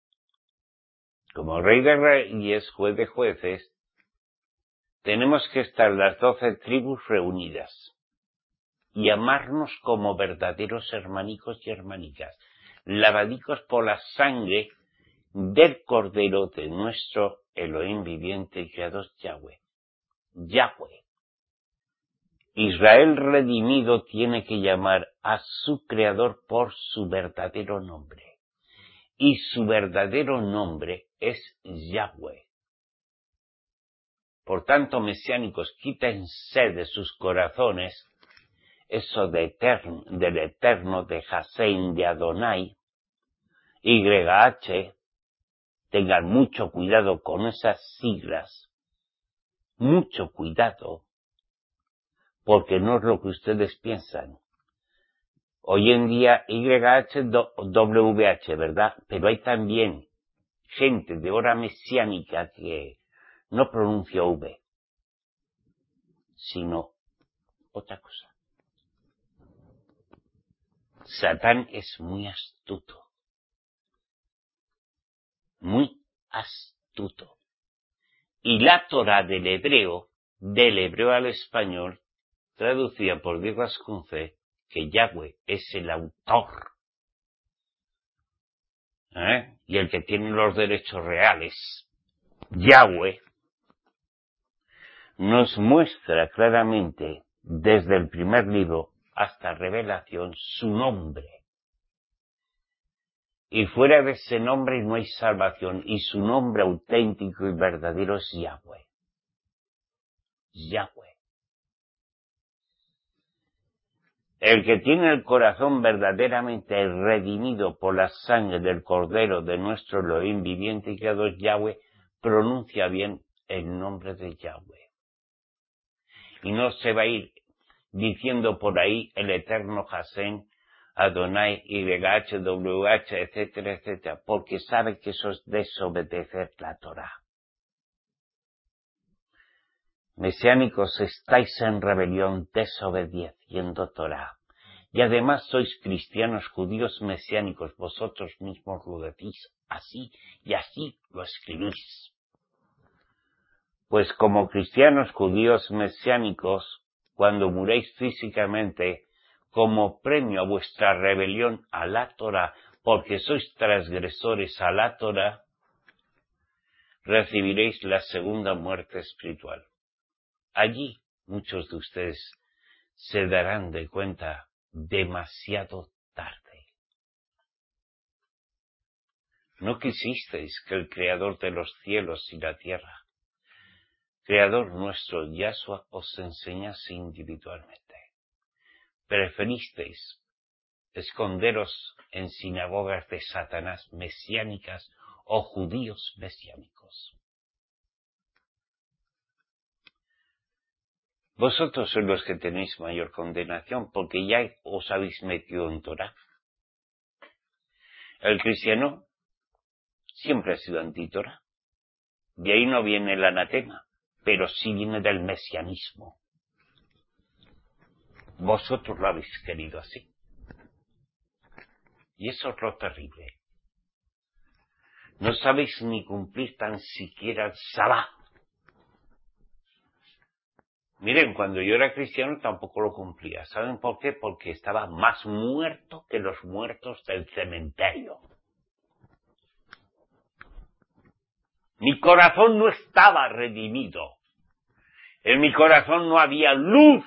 S1: como rey de reyes, juez de jueces, tenemos que estar las doce tribus reunidas y amarnos como verdaderos hermanicos y hermanicas, lavadicos por la sangre del Cordero de nuestro Elohim viviente y creador Yahweh. Yahweh. Israel redimido tiene que llamar a su Creador por su verdadero nombre. Y su verdadero nombre es Yahweh. Por tanto, mesiánicos, quítense de sus corazones eso de eterno, del eterno, de Hashem, de Adonai, Y H, tengan mucho cuidado con esas siglas, mucho cuidado, porque no es lo que ustedes piensan. Hoy en día Y H, W H, ¿verdad? Pero hay también gente de hora mesiánica que no pronuncia V, sino otra cosa. Satán es muy astuto, muy astuto. Y la Torá del hebreo, del hebreo al español, traducida por Diego Ascunce, que Yahweh es el autor, ¿eh? y el que tiene los derechos reales, Yahweh, nos muestra claramente, desde el primer libro hasta Revelación, su nombre. Y fuera de ese nombre no hay salvación, y su nombre auténtico y verdadero es Yahweh. Yahweh. El que tiene el corazón verdaderamente redimido por la sangre del Cordero de nuestro Elohim viviente y creador Yahweh, pronuncia bien el nombre de Yahweh. Y no se va a ir diciendo por ahí el eterno Hashem, Adonai, Y H, W H, etcétera, etcétera, porque sabe que eso es desobedecer la Torá. Mesiánicos, estáis en rebelión, desobedeciendo Torá. Y además sois cristianos judíos mesiánicos, vosotros mismos lo decís así, y así lo escribís. Pues como cristianos judíos mesiánicos, cuando muréis físicamente, como premio a vuestra rebelión a la Torá, porque sois transgresores a la Torá, recibiréis la segunda muerte espiritual. Allí muchos de ustedes se darán de cuenta demasiado tarde. No quisisteis que el Creador de los cielos y la tierra, Creador nuestro Yahshua, os enseñase individualmente. Preferisteis esconderos en sinagogas de Satanás mesiánicas o judíos mesiánicos. Vosotros sois los que tenéis mayor condenación, porque ya os habéis metido en Torá. El cristiano siempre ha sido anti-Torá. De ahí no viene el anatema, pero sí viene del mesianismo. Vosotros lo habéis querido así. Y eso es lo terrible. No sabéis ni cumplir tan siquiera el sabbat. Miren, cuando yo era cristiano tampoco lo cumplía. ¿Saben por qué? Porque estaba más muerto que los muertos del cementerio. Mi corazón no estaba redimido. En mi corazón no había luz,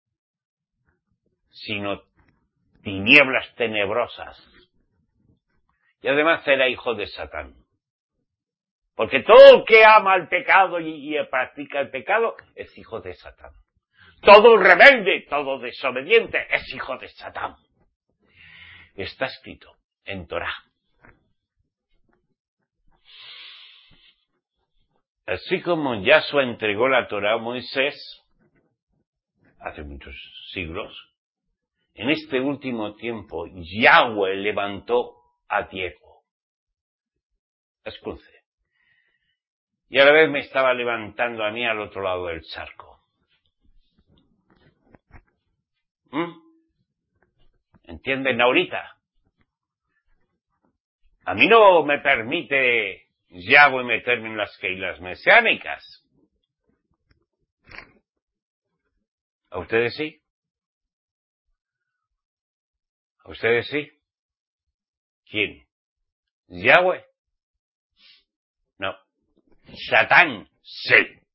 S1: sino tinieblas tenebrosas. Y además era hijo de Satán. Porque todo el que ama el pecado y, y practica el pecado es hijo de Satán. Todo rebelde, todo desobediente es hijo de Satán. Está escrito en Torá. Así como Yahshua entregó la Torá a Moisés hace muchos siglos, en este último tiempo Yahweh levantó a Diego. Escuche. Y a la vez me estaba levantando a mí al otro lado del charco. ¿Mm? ¿Entienden ahorita? A mí no me permite Yahweh meterme en las keilas mesiánicas. ¿A ustedes sí? ¿A ustedes sí? ¿Quién? ¿Yahweh? No. Satán, sí.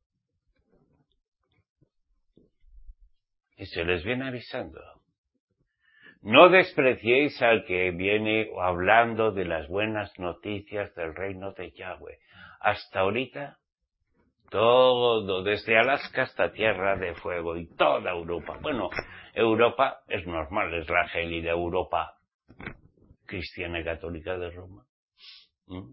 S1: Y se les viene avisando. No despreciéis al que viene hablando de las buenas noticias del reino de Yahweh. Hasta ahorita, todo, desde Alaska hasta Tierra de Fuego y toda Europa. Bueno, Europa es normal, es la gélida Europa cristiana y católica de Roma. ¿Mm?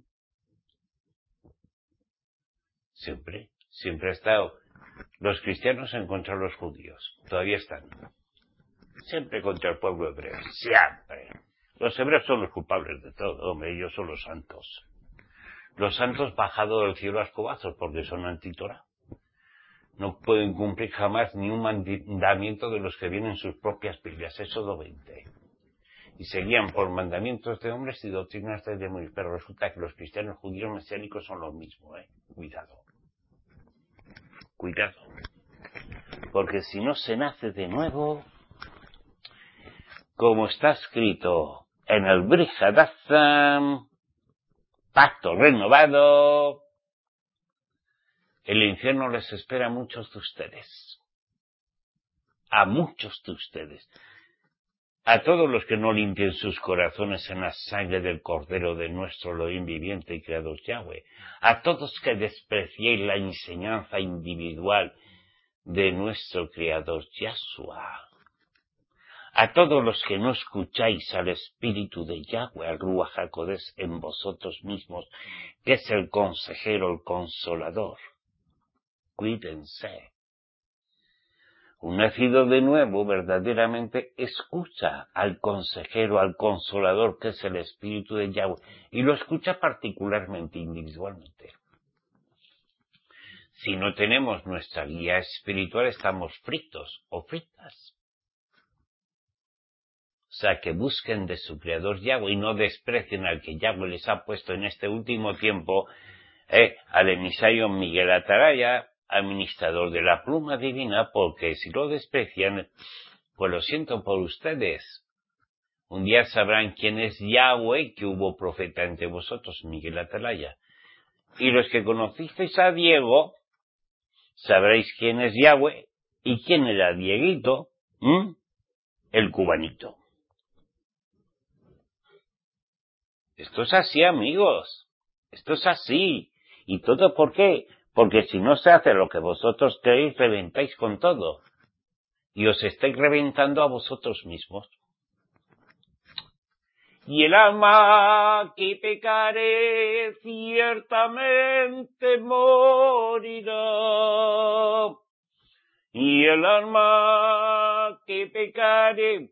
S1: Siempre, siempre ha estado. Los cristianos en contra de los judíos, todavía están. Siempre contra el pueblo hebreo, siempre. Los hebreos son los culpables de todo, hombre, ellos son los santos. Los santos bajados del cielo a escobazos porque son antitorá. No pueden cumplir jamás ni un mandamiento de los que vienen en sus propias Biblias, Éxodo veinte. Y seguían por mandamientos de hombres y doctrinas de demonios, pero resulta que los cristianos judíos mesiánicos son lo mismo, eh. Cuidado. Cuidado. Porque si no se nace de nuevo, como está escrito en el Brit Hadassah, pacto renovado, el infierno les espera a muchos de ustedes. A muchos de ustedes. A todos los que no limpien sus corazones en la sangre del Cordero de nuestro Elohim viviente y creador Yahweh. A todos que despreciéis la enseñanza individual de nuestro Creador Yahshua. A todos los que no escucháis al Espíritu de Yahweh, al Ruach HaKodesh en vosotros mismos, que es el consejero, el consolador. Cuídense. Un nacido de nuevo verdaderamente escucha al consejero, al consolador, que es el Espíritu de Yahweh, y lo escucha particularmente, individualmente. Si no tenemos nuestra guía espiritual, estamos fritos o fritas. O sea, que busquen de su Creador Yahweh y no desprecien al que Yahweh les ha puesto en este último tiempo, eh, al emisario Miguel Ataraya, administrador de la pluma divina, porque si lo desprecian, pues lo siento por ustedes. Un día sabrán quién es Yahweh, que hubo profeta entre vosotros, Miguel Atalaya. Y los que conocisteis a Diego, sabréis quién es Yahweh y quién era Dieguito, ¿m? El cubanito. Esto es así, amigos. Esto es así. ¿Y todo por qué? Porque si no se hace lo que vosotros queréis, reventáis con todo. Y os estáis reventando a vosotros mismos. Y el alma que pecare ciertamente morirá. Y el alma que pecare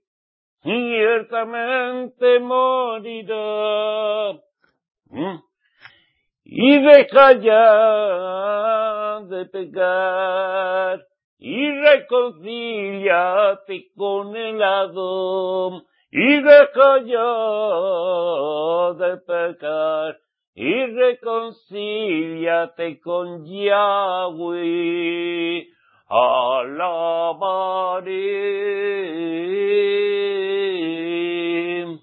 S1: ciertamente morirá. ¿Mm? y deja ya de pecar, y reconcíliate con el Adón, y deja ya de pecar, y reconcíliate con Yahweh. Alabaré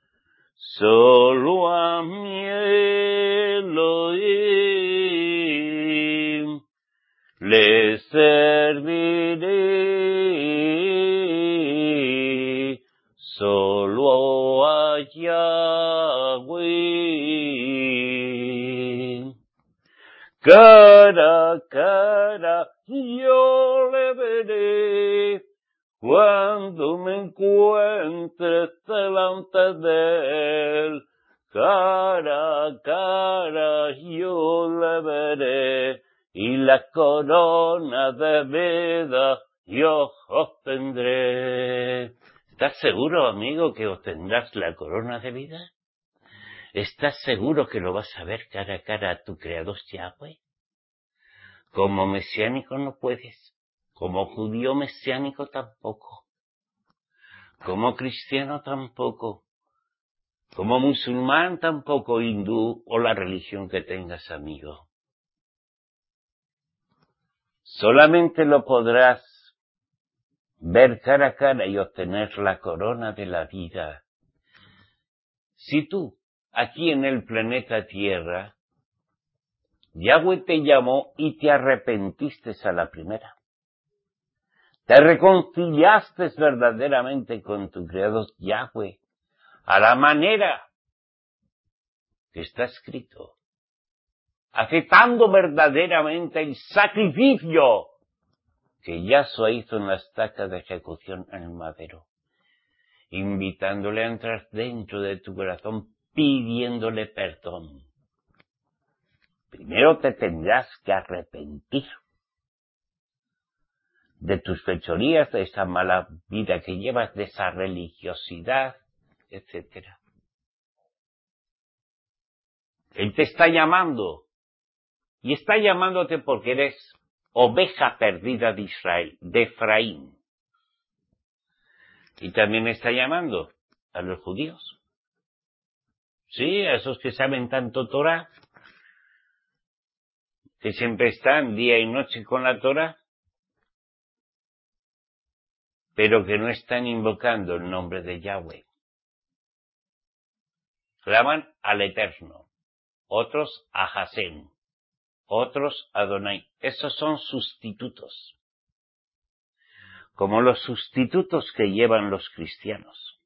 S1: solo a mi Elohim, le serviré solo a Yahweh. Cara a cara yo le veré cuando me encuentre delante de él. Cara a cara yo le veré y la corona de vida yo obtendré. ¿Estás seguro, amigo, que obtendrás la corona de vida? ¿Estás seguro que lo vas a ver cara a cara a tu Creador Yahweh? Como mesiánico no puedes, como judío mesiánico tampoco, como cristiano tampoco, como musulmán tampoco, hindú o la religión que tengas, amigo. Solamente lo podrás ver cara a cara y obtener la corona de la vida si tú, aquí en el planeta Tierra, Yahweh te llamó y te arrepentiste a la primera. Te reconciliaste verdaderamente con tu Creador Yahweh a la manera que está escrito, aceptando verdaderamente el sacrificio que Yahshua hizo en la estaca de ejecución en el madero, invitándole a entrar dentro de tu corazón, pidiéndole perdón. Primero te tendrás que arrepentir de tus fechorías, de esa mala vida que llevas, de esa religiosidad, etcétera. Él te está llamando, y está llamándote porque eres oveja perdida de Israel, de Efraín. Y también está llamando a los judíos. Sí, a esos que saben tanto Torah, que siempre están día y noche con la Torah, pero que no están invocando el nombre de Yahweh. Claman al Eterno, otros a Hasem, otros a Adonai. Esos son sustitutos, como los sustitutos que llevan los cristianos.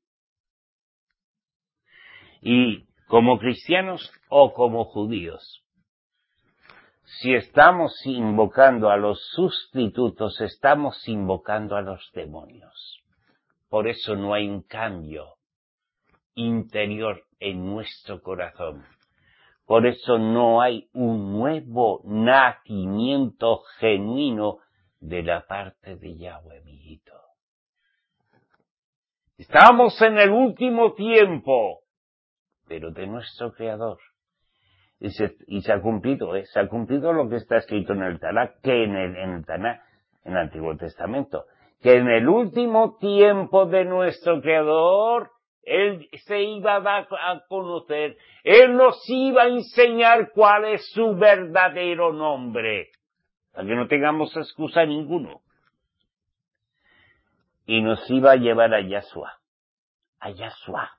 S1: Y como cristianos o como judíos, si estamos invocando a los sustitutos, estamos invocando a los demonios. Por eso no hay un cambio interior en nuestro corazón. Por eso no hay un nuevo nacimiento genuino de la parte de Yahweh, amiguito. Estamos en el último tiempo, pero de nuestro Creador. Y se, y se ha cumplido, ¿eh? Se ha cumplido lo que está escrito en el Tanaj, que en el, en el Tanaj, en el Antiguo Testamento, que en el último tiempo de nuestro Creador, Él se iba a dar a conocer, Él nos iba a enseñar cuál es su verdadero nombre, para que no tengamos excusa ninguno. Y nos iba a llevar a Yahshua, a Yahshua.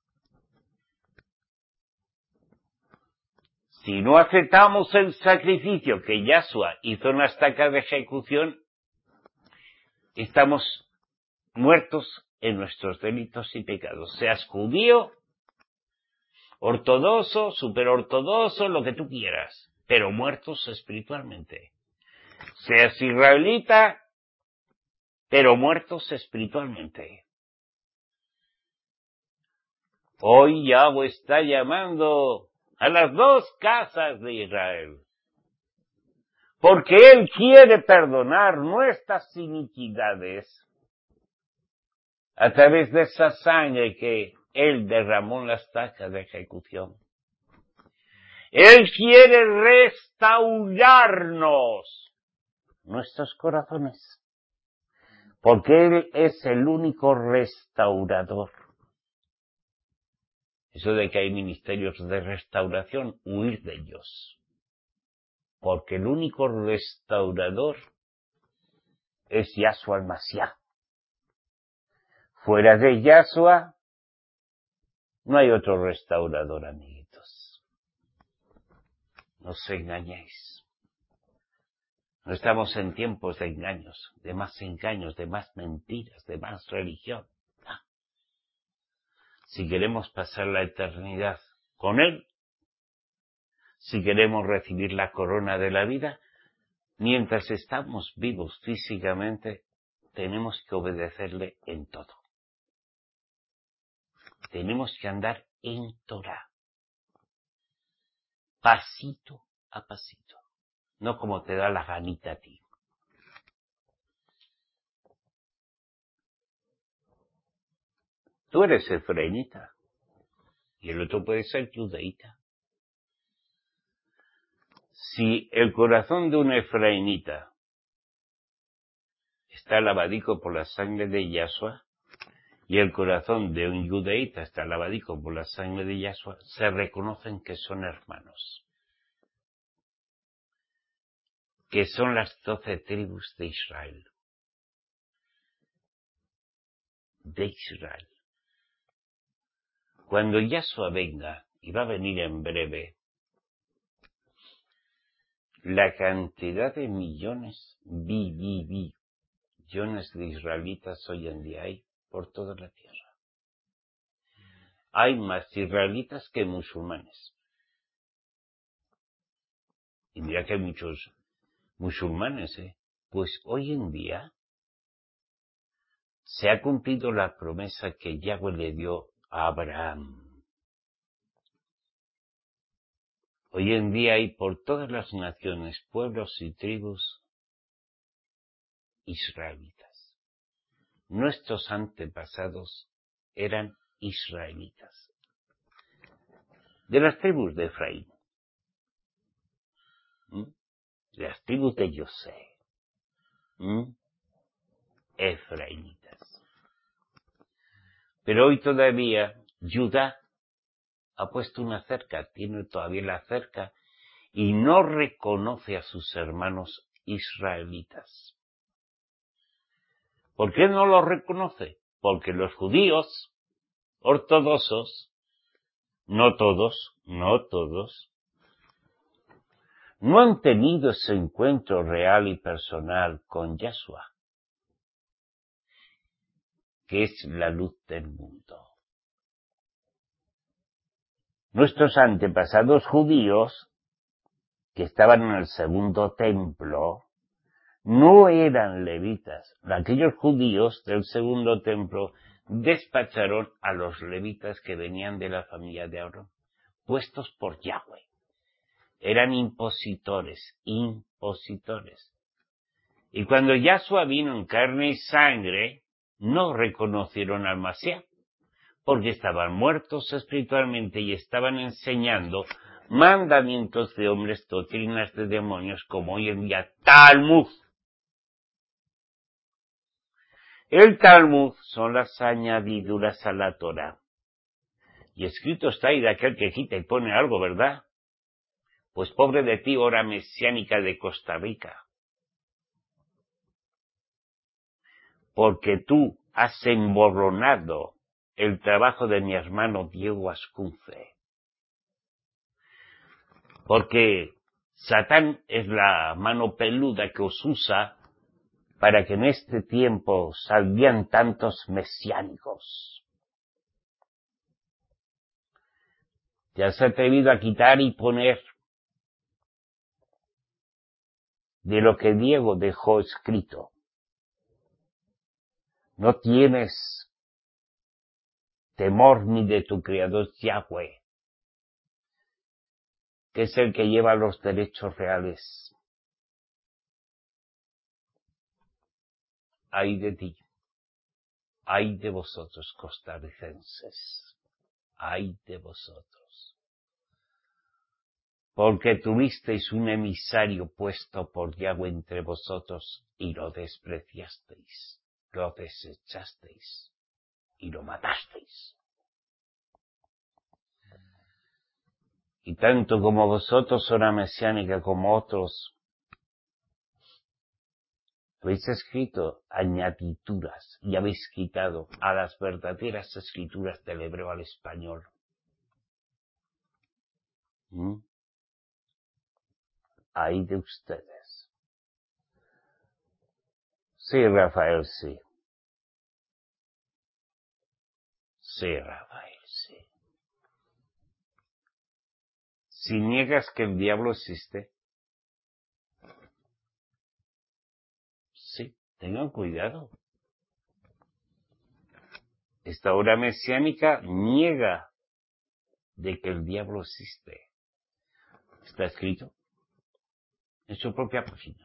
S1: Si no aceptamos el sacrificio que Yahshua hizo en la estaca de ejecución, estamos muertos en nuestros delitos y pecados. Seas judío, ortodoxo, superortodoxo, lo que tú quieras, pero muertos espiritualmente. Seas israelita, pero muertos espiritualmente. Hoy Yahweh está llamando a las dos casas de Israel, porque Él quiere perdonar nuestras iniquidades a través de esa sangre que Él derramó en la estaca de ejecución. Él quiere restaurarnos nuestros corazones, porque Él es el único restaurador. Eso de que hay ministerios de restauración, huir de ellos, porque el único restaurador es Yahshua el Mashiach. Fuera de Yahshua no hay otro restaurador, amiguitos. No os engañéis. No estamos en tiempos de engaños, de más engaños, de más mentiras, de más religión. No. Si queremos pasar la eternidad con Él, si queremos recibir la corona de la vida, mientras estamos vivos físicamente, tenemos que obedecerle en todo. Tenemos que andar en Torah, pasito a pasito, no como te da la ganita a ti. Tú eres efraínita y el otro puede ser judaíta. Si el corazón de un efraínita está lavadico por la sangre de Yahshua y el corazón de un judaíta está lavadico por la sangre de Yahshua, se reconocen que son hermanos, que son las doce tribus de Israel. De Israel. Cuando Yahshua venga, y va a venir en breve, la cantidad de millones, bi, bi, bi, millones de israelitas hoy en día hay por toda la tierra. Hay más israelitas que musulmanes. Y mira que hay muchos musulmanes, ¿eh? Pues hoy en día se ha cumplido la promesa que Yahweh le dio a Abraham. Hoy en día hay por todas las naciones, pueblos y tribus israelitas. Nuestros antepasados eran israelitas. De las tribus de Efraín. ¿Mm? De las tribus de José. ¿Mm? Efraínitas. Pero hoy todavía Judá ha puesto una cerca, tiene todavía la cerca, y no reconoce a sus hermanos israelitas. ¿Por qué no los reconoce? Porque los judíos ortodoxos, no todos, no todos, no han tenido ese encuentro real y personal con Yahshua, que es la luz del mundo. Nuestros antepasados judíos, que estaban en el segundo templo, no eran levitas. Aquellos judíos del segundo templo despacharon a los levitas que venían de la familia de Aarón, puestos por Yahweh. Eran impositores, impositores. Y cuando Yahshua vino en carne y sangre, no reconocieron al Mashiach, porque estaban muertos espiritualmente y estaban enseñando mandamientos de hombres, doctrinas de demonios, como hoy en día Talmud. El Talmud son las añadiduras a la Torah. Y escrito está ahí de aquel que quita y pone algo, ¿verdad? Pues pobre de ti, hora mesiánica de Costa Rica. Porque tú has emborronado el trabajo de mi hermano Diego Ascunce. Porque Satán es la mano peluda que os usa para que en este tiempo salgan tantos mesiánicos. Te has atrevido a quitar y poner de lo que Diego dejó escrito. No tienes temor ni de tu Creador Yahweh, que es el que lleva los derechos reales. Ay de ti, ay de vosotros costarricenses, ay de vosotros. porque tuvisteis un emisario puesto por Yahweh entre vosotros y lo despreciasteis, lo desechasteis y lo matasteis. Y tanto como vosotros, hora mesiánica, como otros, habéis escrito añadiduras y habéis quitado a las verdaderas escrituras del hebreo al español. ¿Mm? Ahí de ustedes. Sí, Rafael, sí. Sí, Rafael, sí. Si niegas que el diablo existe, sí, tengan cuidado. Esta hora mesiánica niega de que el diablo existe. Está escrito en su propia página.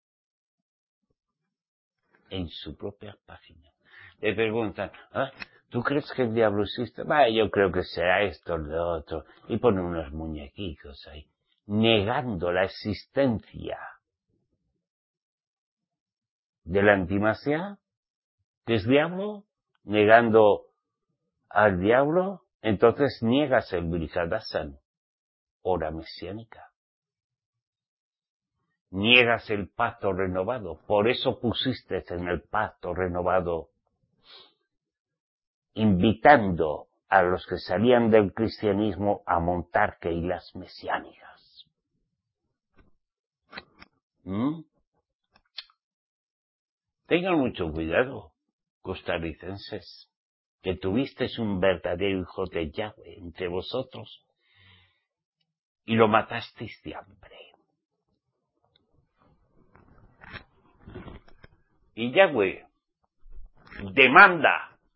S1: En su propia página. Le preguntan, ¿ah? ¿Tú crees que el diablo existe? Va, yo creo que será esto o lo otro. Y ponen unos muñequitos ahí, negando la existencia del antimasia, que es diablo, negando al diablo, entonces niegas el Brihadasan, hora mesiánica. Niegas el pacto renovado. Por eso pusiste en el pacto renovado, invitando a los que salían del cristianismo a montar keilas mesiánicas. ¿Mm? Tengan mucho cuidado, costarricenses, que tuvisteis un verdadero hijo de Yahweh entre vosotros y lo matasteis de hambre. Y Yahweh demanda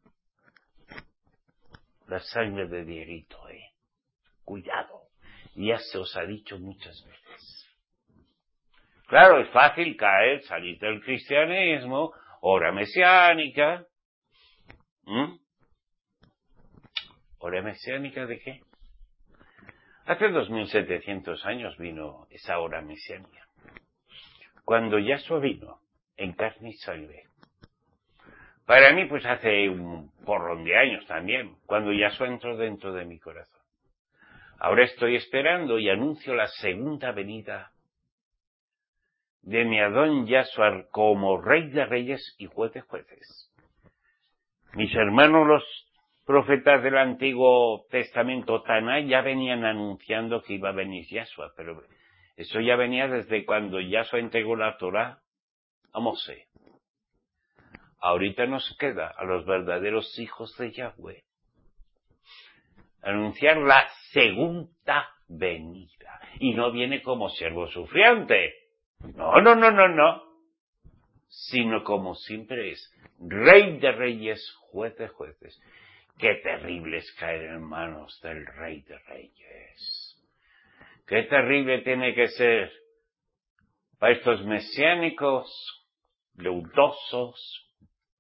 S1: la sangre de Dieguito, eh. Cuidado. Ya se os ha dicho muchas veces. Claro, es fácil caer, salir del cristianismo, hora mesiánica. ¿Mm? ¿Hora mesiánica de qué? Hace dos mil setecientos años vino esa hora mesiánica. Cuando Yahshua vino en carne y sangre. Para mí, pues hace un porrón de años también, cuando Yahshua entró dentro de mi corazón. Ahora estoy esperando y anuncio la segunda venida de mi Adón Yahshua como Rey de Reyes y Juez de Jueces. Mis hermanos los profetas del Antiguo Testamento, Taná, ya venían anunciando que iba a venir Yahshua, pero eso ya venía desde cuando Yahshua entregó la Torá a Mosé. Ahorita nos queda a los verdaderos hijos de Yahweh anunciar la segunda venida. Y no viene como siervo sufriente. No, no, no, no, no. Sino como siempre es, Rey de Reyes, Juez de Jueces. Qué terrible es caer en manos del Rey de Reyes. Qué terrible tiene que ser para estos mesiánicos, leudosos,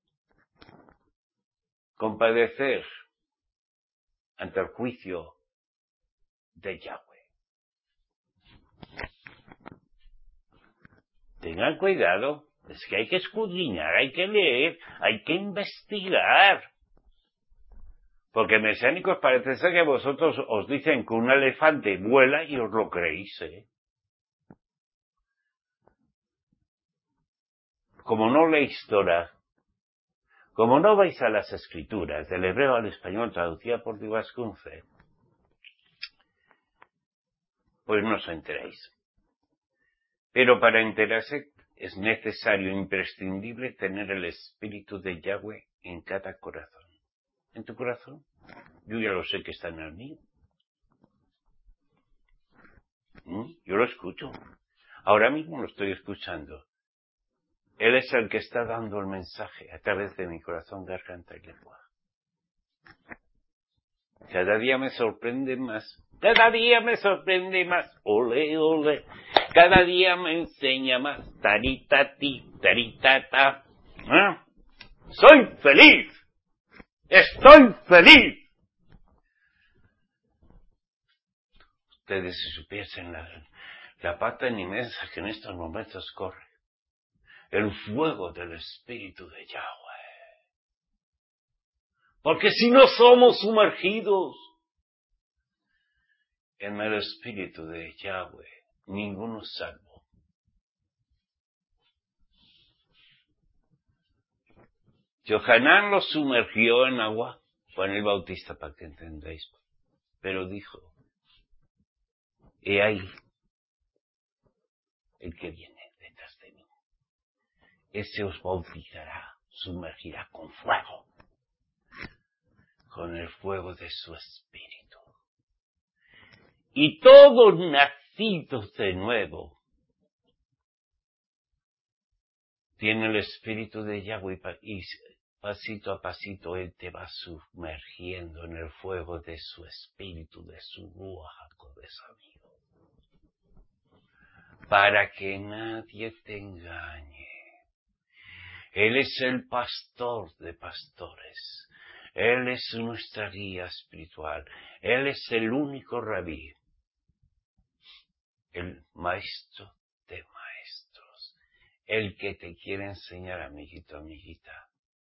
S1: compadecer ante el juicio de Yahweh. Tengan cuidado, es que hay que escudriñar, hay que leer, hay que investigar. Porque mesiánicos parece ser que vosotros os dicen que un elefante vuela y os lo creéis, ¿eh? Como no leéis Torah, como no vais a las escrituras, del hebreo al español traducida por Vasconce, pues no os enteráis. Pero para enterarse es necesario, imprescindible, tener el Espíritu de Yahweh en cada corazón. ¿En tu corazón? Yo ya lo sé que está en el mío. ¿Mm? Yo lo escucho. Ahora mismo lo estoy escuchando. Él es el que está dando el mensaje a través de mi corazón, garganta y lengua. Cada día me sorprende más. Cada día me sorprende más. Ole, ole. Cada día me enseña más. Taritati, taritata. ¿Eh? ¡Soy feliz! ¡Estoy feliz! Ustedes si supiesen la, la pata inmensa que en estos momentos corre. El fuego del Espíritu de Yahweh. Porque si no somos sumergidos en el Espíritu de Yahweh, ninguno es salvo. Johanán lo sumergió en agua, Juan el Bautista, para que entendáis. Pero dijo, he ahí el que viene detrás de mí. Ese os bautizará, sumergirá con fuego, con el fuego de su Espíritu. Y todos nacidos de nuevo tienen el Espíritu de Yahweh y pasito a pasito Él te va sumergiendo en el fuego de su Espíritu, de su Ruach HaKodesh, amigo. Para que nadie te engañe. Él es el pastor de pastores. Él es nuestra guía espiritual. Él es el único rabí. El maestro de maestros. El que te quiere enseñar, amiguito, amiguita.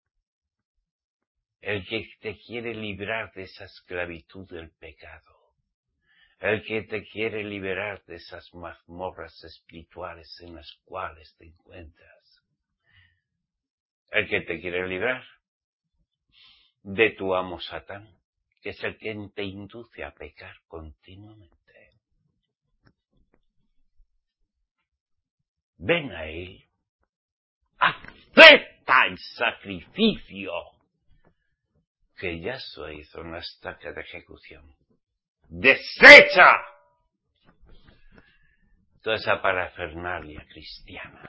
S1: El que te quiere librar de esa esclavitud del pecado. El que te quiere liberar de esas mazmorras espirituales en las cuales te encuentras. El que te quiere librar de tu amo Satán, que es el que te induce a pecar continuamente. Ven a él, acepta el sacrificio que Yahshua hizo en la estaca de ejecución. ¡Desecha toda esa parafernalia cristiana!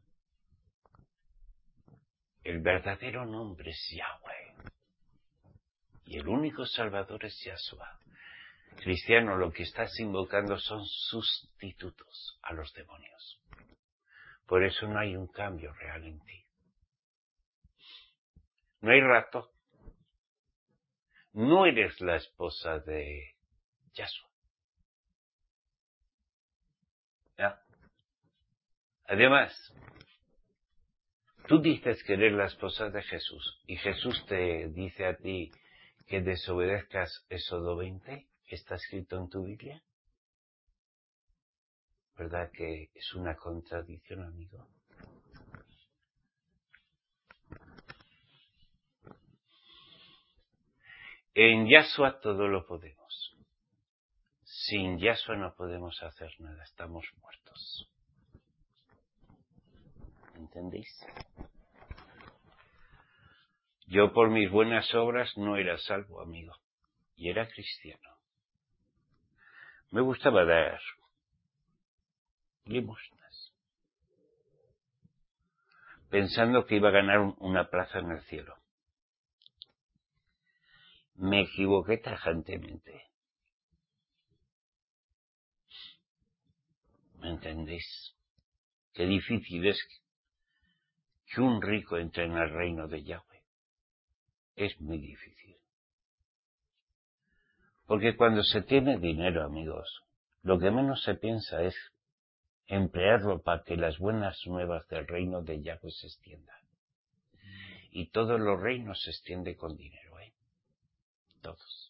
S1: El verdadero nombre es Yahweh. Y el único Salvador es Yahshua. Cristiano, lo que estás invocando son sustitutos a los demonios. Por eso no hay un cambio real en ti. No hay rato. No eres la esposa de Yahshua. ¿Ya? Además, tú dices que eres la esposa de Jesús y Jesús te dice a ti que desobedezcas Éxodo veinte, que está escrito en tu Biblia. ¿Verdad que es una contradicción, amigo? En Yahshua todo lo podemos. Sin Yahshua no podemos hacer nada, estamos muertos. ¿Entendéis? Yo por mis buenas obras no era salvo, amigo, y era cristiano. Me gustaba dar limosnas, pensando que iba a ganar una plaza en el cielo. Me equivoqué tajantemente. ¿Me entendéis? Qué difícil es que un rico entre en el reino de Yahweh. Es muy difícil. Porque cuando se tiene dinero, amigos, lo que menos se piensa es emplearlo para que las buenas nuevas del reino de Yahweh se extiendan. Y todos los reinos se extienden con dinero, ¿eh? Todos.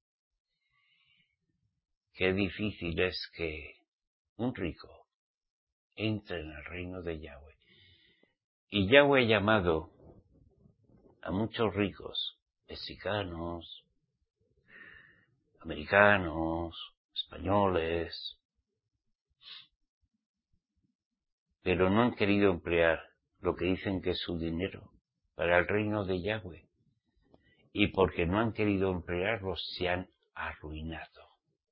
S1: Qué difícil es que un rico entre en el reino de Yahweh. Y Yahweh ha llamado a muchos ricos, mexicanos, americanos, españoles, pero no han querido emplear lo que dicen que es su dinero para el reino de Yahweh. Y porque no han querido emplearlo, se han arruinado.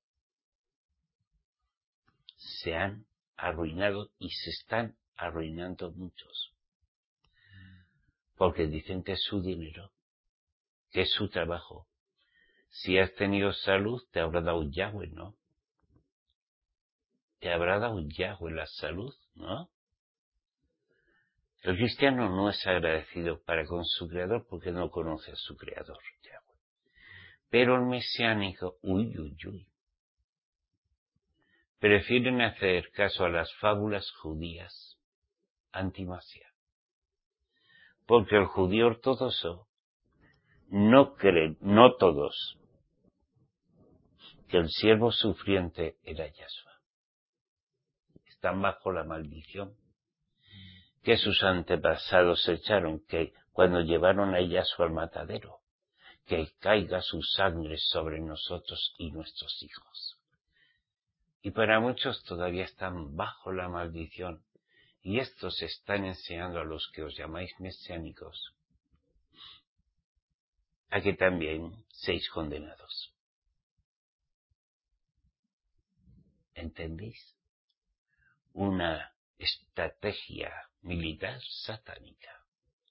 S1: Se han arruinado y se están arruinando muchos. Porque dicen que es su dinero, que es su trabajo. Si has tenido salud, te habrá dado Yahweh, ¿no? Te habrá dado Yahweh la salud, ¿no? El cristiano no es agradecido para con su creador porque no conoce a su creador, Yahweh. Pero el mesiánico, uy, uy, uy. prefieren hacer caso a las fábulas judías anti-Mashiach. Porque el judío ortodoxo no cree, no todos, que el siervo sufriente era Yahshua. Están bajo la maldición que sus antepasados echaron, que cuando llevaron a Yahshua al matadero, que caiga su sangre sobre nosotros y nuestros hijos. Y para muchos todavía están bajo la maldición, y estos están enseñando a los que os llamáis mesiánicos a que también seáis condenados. ¿Entendéis? Una estrategia militar satánica.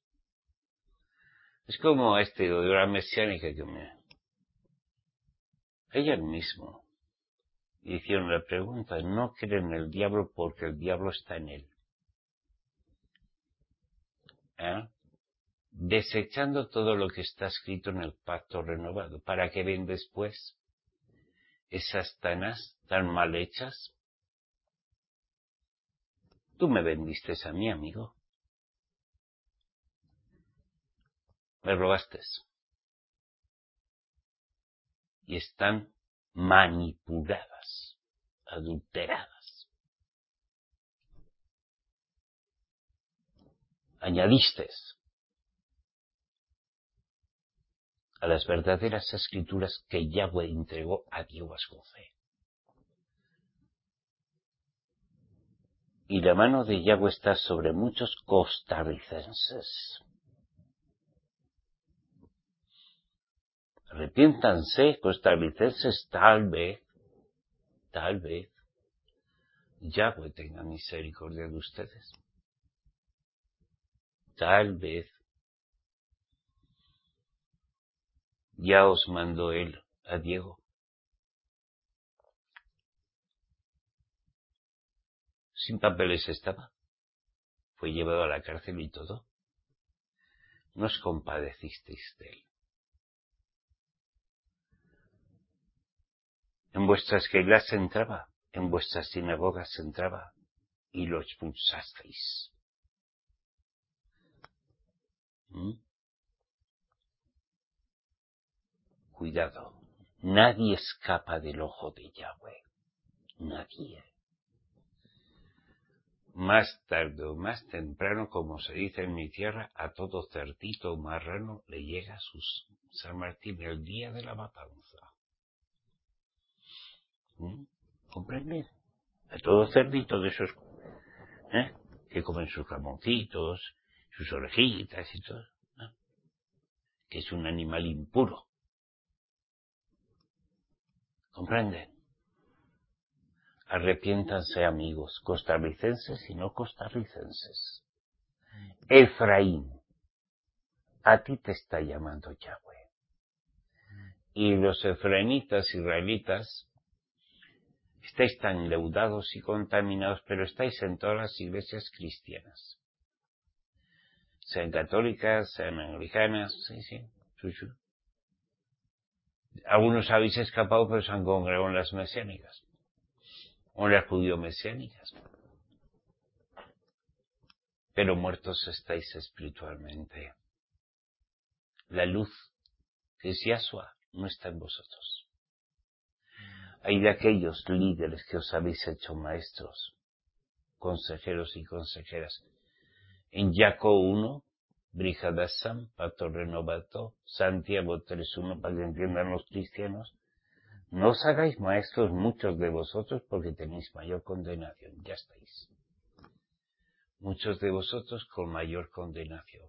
S1: Es como este de la mesiánica que me... Ayer mismo hicieron la pregunta, no creen en el diablo porque el diablo está en él. ¿Eh? Desechando todo lo que está escrito en el pacto renovado, para que ven después esas tanas tan mal hechas. Tú me vendiste a mí, amigo. Me robaste. Y están manipuladas, adulteradas. Añadiste a las verdaderas escrituras que Yahweh entregó a Diego Ascofé. Y la mano de Yahweh está sobre muchos costarricenses. Arrepiéntanse, costarricenses, tal vez, tal vez, Yahweh tenga misericordia de ustedes. Tal vez. Ya os mandó él a Diego. Sin papeles estaba. Fue llevado a la cárcel y todo. No os compadecisteis de él. En vuestras keilas entraba, en vuestras sinagogas entraba, y lo expulsasteis. ¿Mm? Cuidado, nadie escapa del ojo de Yahweh. Nadie. Más tarde o más temprano, como se dice en mi tierra, a todo cerdito o marrano le llega su San Martín el día de la matanza. ¿Mm? ¿Comprenden? A todo cerdito de esos, ¿eh? que comen sus jamoncitos, sus orejitas y todo, ¿no? Que es un animal impuro. ¿Comprenden? Arrepiéntanse, amigos, costarricenses y no costarricenses. Efraín, a ti te está llamando Yahweh. Y los efraínitas israelitas estáis tan leudados y contaminados, pero estáis en todas las iglesias cristianas. Sean católicas, sean anglicanas, sí, sí, sí, sí. Algunos habéis escapado, pero se han congregado en las mesiánicas. O en las judío-mesiánicas. Pero muertos estáis espiritualmente. La luz, que es Yahshua, no está en vosotros. Hay de aquellos líderes que os habéis hecho maestros, consejeros y consejeras. En Jacob uno, Brihadassam, Pacto Renovado, Santiago tres uno, para que entiendan los cristianos, no os hagáis maestros muchos de vosotros porque tenéis mayor condenación. Ya estáis. Muchos de vosotros con mayor condenación.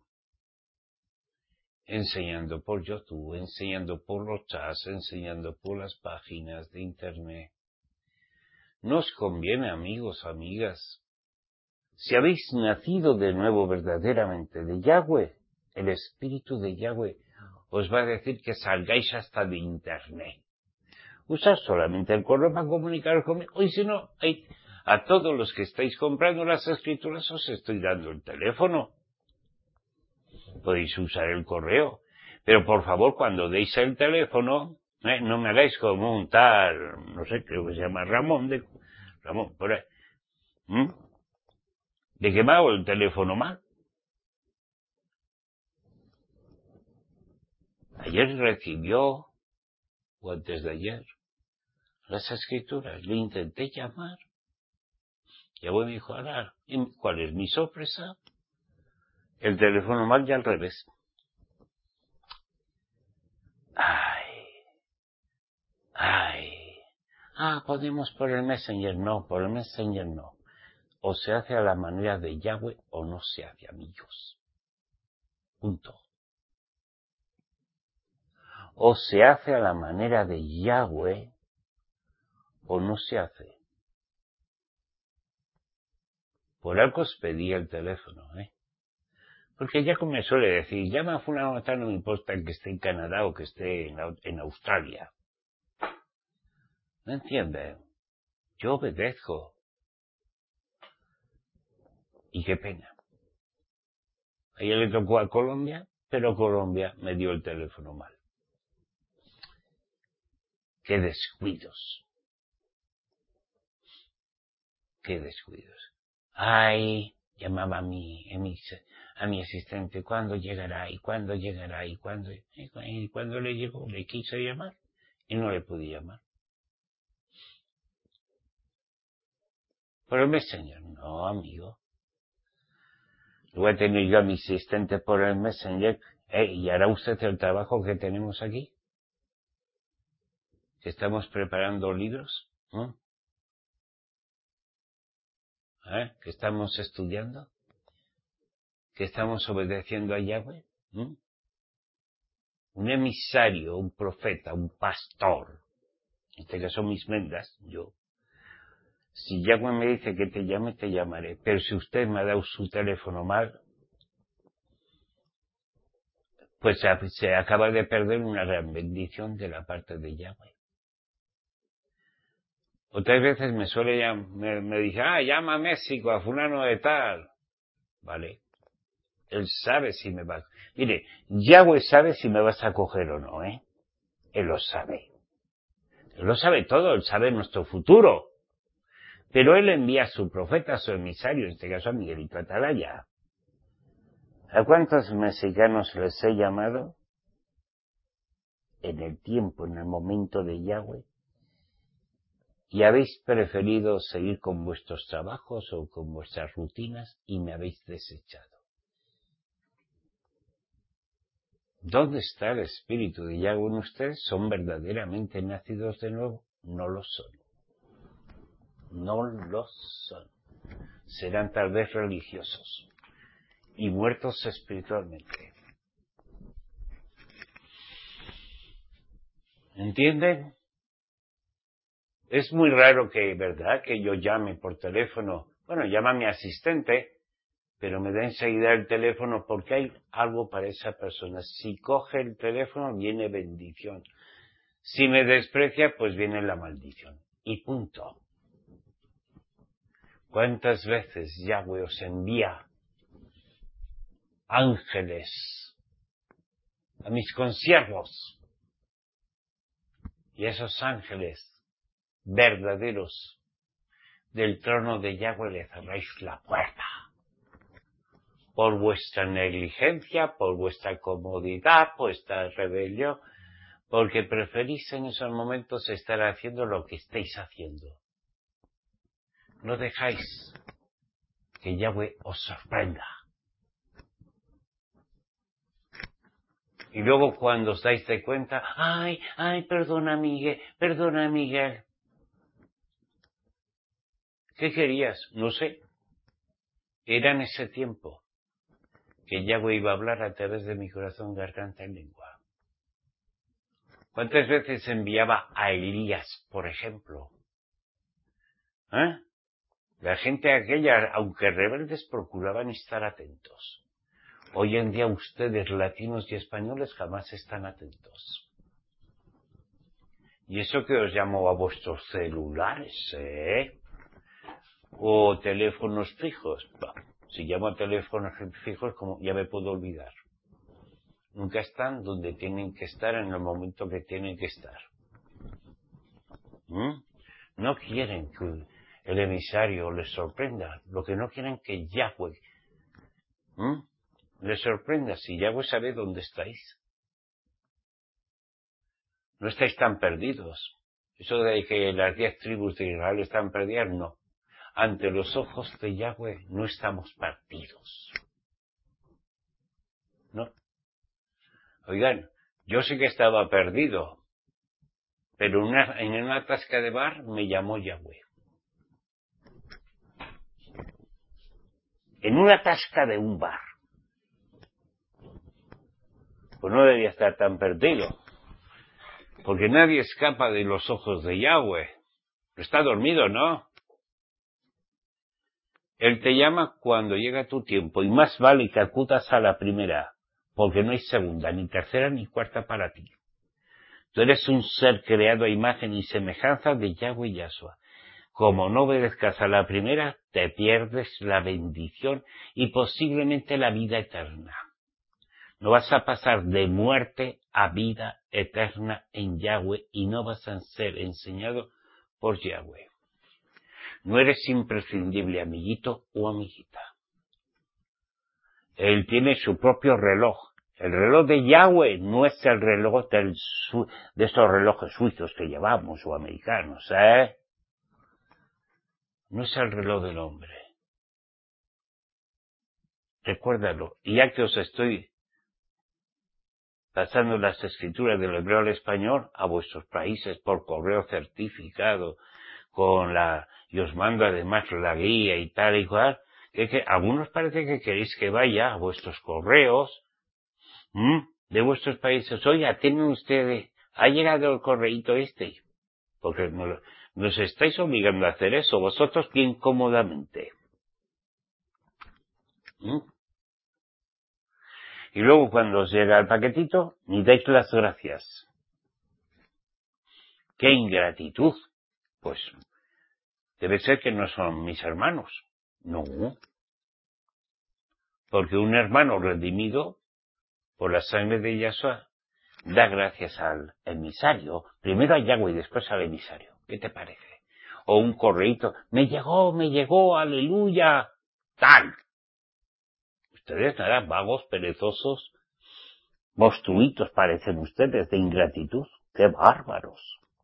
S1: Enseñando por YouTube, enseñando por los chats, enseñando por las páginas de internet. No os conviene, amigos, amigas. Si habéis nacido de nuevo verdaderamente de Yahweh, el Espíritu de Yahweh os va a decir que salgáis hasta de internet. Usad solamente el correo para comunicaros conmigo. Y si no, hay, a todos los que estáis comprando las escrituras os estoy dando el teléfono. Podéis usar el correo. Pero por favor, cuando deis el teléfono, eh, no me hagáis como un tal, no sé, creo que se llama Ramón, de Ramón, por ahí. ¿Mm? ¿De qué me hago el teléfono mal? Ayer recibió, o antes de ayer, las escrituras. Le intenté llamar. Ya voy, me dijo, ahora, ¿cuál es mi sorpresa? El teléfono mal y al revés. Ay, ay. Ah, podemos por el Messenger. No, por el Messenger no. O se hace a la manera de Yahweh o no se hace, amigos. Punto. O se hace a la manera de Yahweh o no se hace. Por algo os pedí el teléfono, ¿eh? Porque ya como me suele decir, llama a fulano tal, no me importa que esté en Canadá o que esté en, en Australia. ¿Me entiendes? Yo obedezco. Y qué pena. A ella le tocó a Colombia, pero Colombia me dio el teléfono mal. Qué descuidos. Qué descuidos. Ay, llamaba a mi, a mi, a mi asistente, ¿cuándo llegará? ¿Y cuándo llegará? ¿Y cuándo? Y cuando le llegó, le quiso llamar y no le pude llamar. Por el Messenger. No, amigo. Voy a tener yo a mi asistente por el Messenger. Eh, ¿Y hará usted el trabajo que tenemos aquí? ¿Que estamos preparando libros? ¿No? ¿Eh? ¿Que estamos estudiando? ¿Que estamos obedeciendo a Yahweh? ¿Mm? Un emisario, un profeta, un pastor, en este caso mis mendas, yo. Si Yahweh me dice que te llame, te llamaré. Pero si usted me ha dado su teléfono mal, pues se, se acaba de perder una gran bendición de la parte de Yahweh. Otras veces me suele llamar, me, me dice, ah, llama a México, a fulano de tal. Vale. Él sabe si me va. Mire, Yahweh sabe si me vas a coger o no, ¿eh? Él lo sabe. Él lo sabe todo, él sabe nuestro futuro. Pero él envía a su profeta, a su emisario, en este caso a Miguelito Atalaya. ¿A cuántos mexicanos les he llamado? En el tiempo, en el momento de Yahweh. Y habéis preferido seguir con vuestros trabajos o con vuestras rutinas y me habéis desechado. ¿Dónde está el espíritu de Yahweh en ustedes? ¿Son verdaderamente nacidos de nuevo? No lo son. No lo son. Serán tal vez religiosos y muertos espiritualmente. ¿Entienden? Es muy raro que, ¿verdad?, que yo llame por teléfono. Bueno, llama a mi asistente, pero me da enseguida el teléfono porque hay algo para esa persona. Si coge el teléfono, viene bendición. Si me desprecia, pues viene la maldición. Y punto. ¿Cuántas veces Yahweh os envía ángeles a mis consiervos? Y esos ángeles verdaderos del trono de Yahweh le cerráis la puerta. Por vuestra negligencia, por vuestra comodidad, por vuestra rebelión, porque preferís en esos momentos estar haciendo lo que estáis haciendo. No dejáis que Yahweh os sorprenda. Y luego cuando os dais de cuenta, ay, ay, perdona Miguel, perdona Miguel. ¿Qué querías? No sé. Era en ese tiempo que Yahweh iba a hablar a través de mi corazón, garganta y lengua. ¿Cuántas veces enviaba a Elías, por ejemplo? ¿Eh? La gente aquella, aunque rebeldes, procuraban estar atentos. Hoy en día ustedes, latinos y españoles, jamás están atentos. Y eso que os llamo a vuestros celulares, ¿eh? O teléfonos fijos. Bah, si llamo a teléfonos fijos, como ya me puedo olvidar. Nunca están donde tienen que estar en el momento que tienen que estar. ¿Mm? No quieren que el emisario les sorprenda. Lo que no quieren que Yahweh ¿Mm? les sorprenda. Si Yahweh sabe dónde estáis. No estáis tan perdidos. Eso de que las diez tribus de Israel están perdidas, no. Ante los ojos de Yahweh no estamos perdidos. No. Oigan, yo sí que estaba perdido, pero una, en una tasca de bar me llamó Yahweh. En una tasca de un bar. Pues no debía estar tan perdido. Porque nadie escapa de los ojos de Yahweh. Está dormido, ¿no? Él te llama cuando llega tu tiempo y más vale que acudas a la primera, porque no hay segunda, ni tercera, ni cuarta para ti. Tú eres un ser creado a imagen y semejanza de Yahweh y Yahshua. Como no obedezcas a la primera, te pierdes la bendición y posiblemente la vida eterna. No vas a pasar de muerte a vida eterna en Yahweh y no vas a ser enseñado por Yahweh. No eres imprescindible, amiguito o amiguita. Él tiene su propio reloj. El reloj de Yahweh no es el reloj del su- de esos relojes suizos que llevamos o americanos, ¿eh? No es el reloj del hombre. Recuérdalo. Y ya que os estoy pasando las escrituras del hebreo al español a vuestros países por correo certificado, con la, y os mando además la guía y tal y cual, que, que algunos parece que queréis que vaya a vuestros correos, ¿m? de vuestros países. Oiga, tienen ustedes, ha llegado el correíto este, porque nos, nos estáis obligando a hacer eso, vosotros bien cómodamente. ¿m? Y luego cuando os llega el paquetito, ni dais las gracias. ¡Qué ingratitud! Pues debe ser que no son mis hermanos. No. Porque un hermano redimido por la sangre de Yahshua da gracias al emisario. Primero a Yahweh y después al emisario. ¿Qué te parece? O un correíto. Me llegó, me llegó, aleluya. Tal. Ustedes nada, vagos, perezosos, monstruitos parecen ustedes de ingratitud. ¡Qué bárbaros!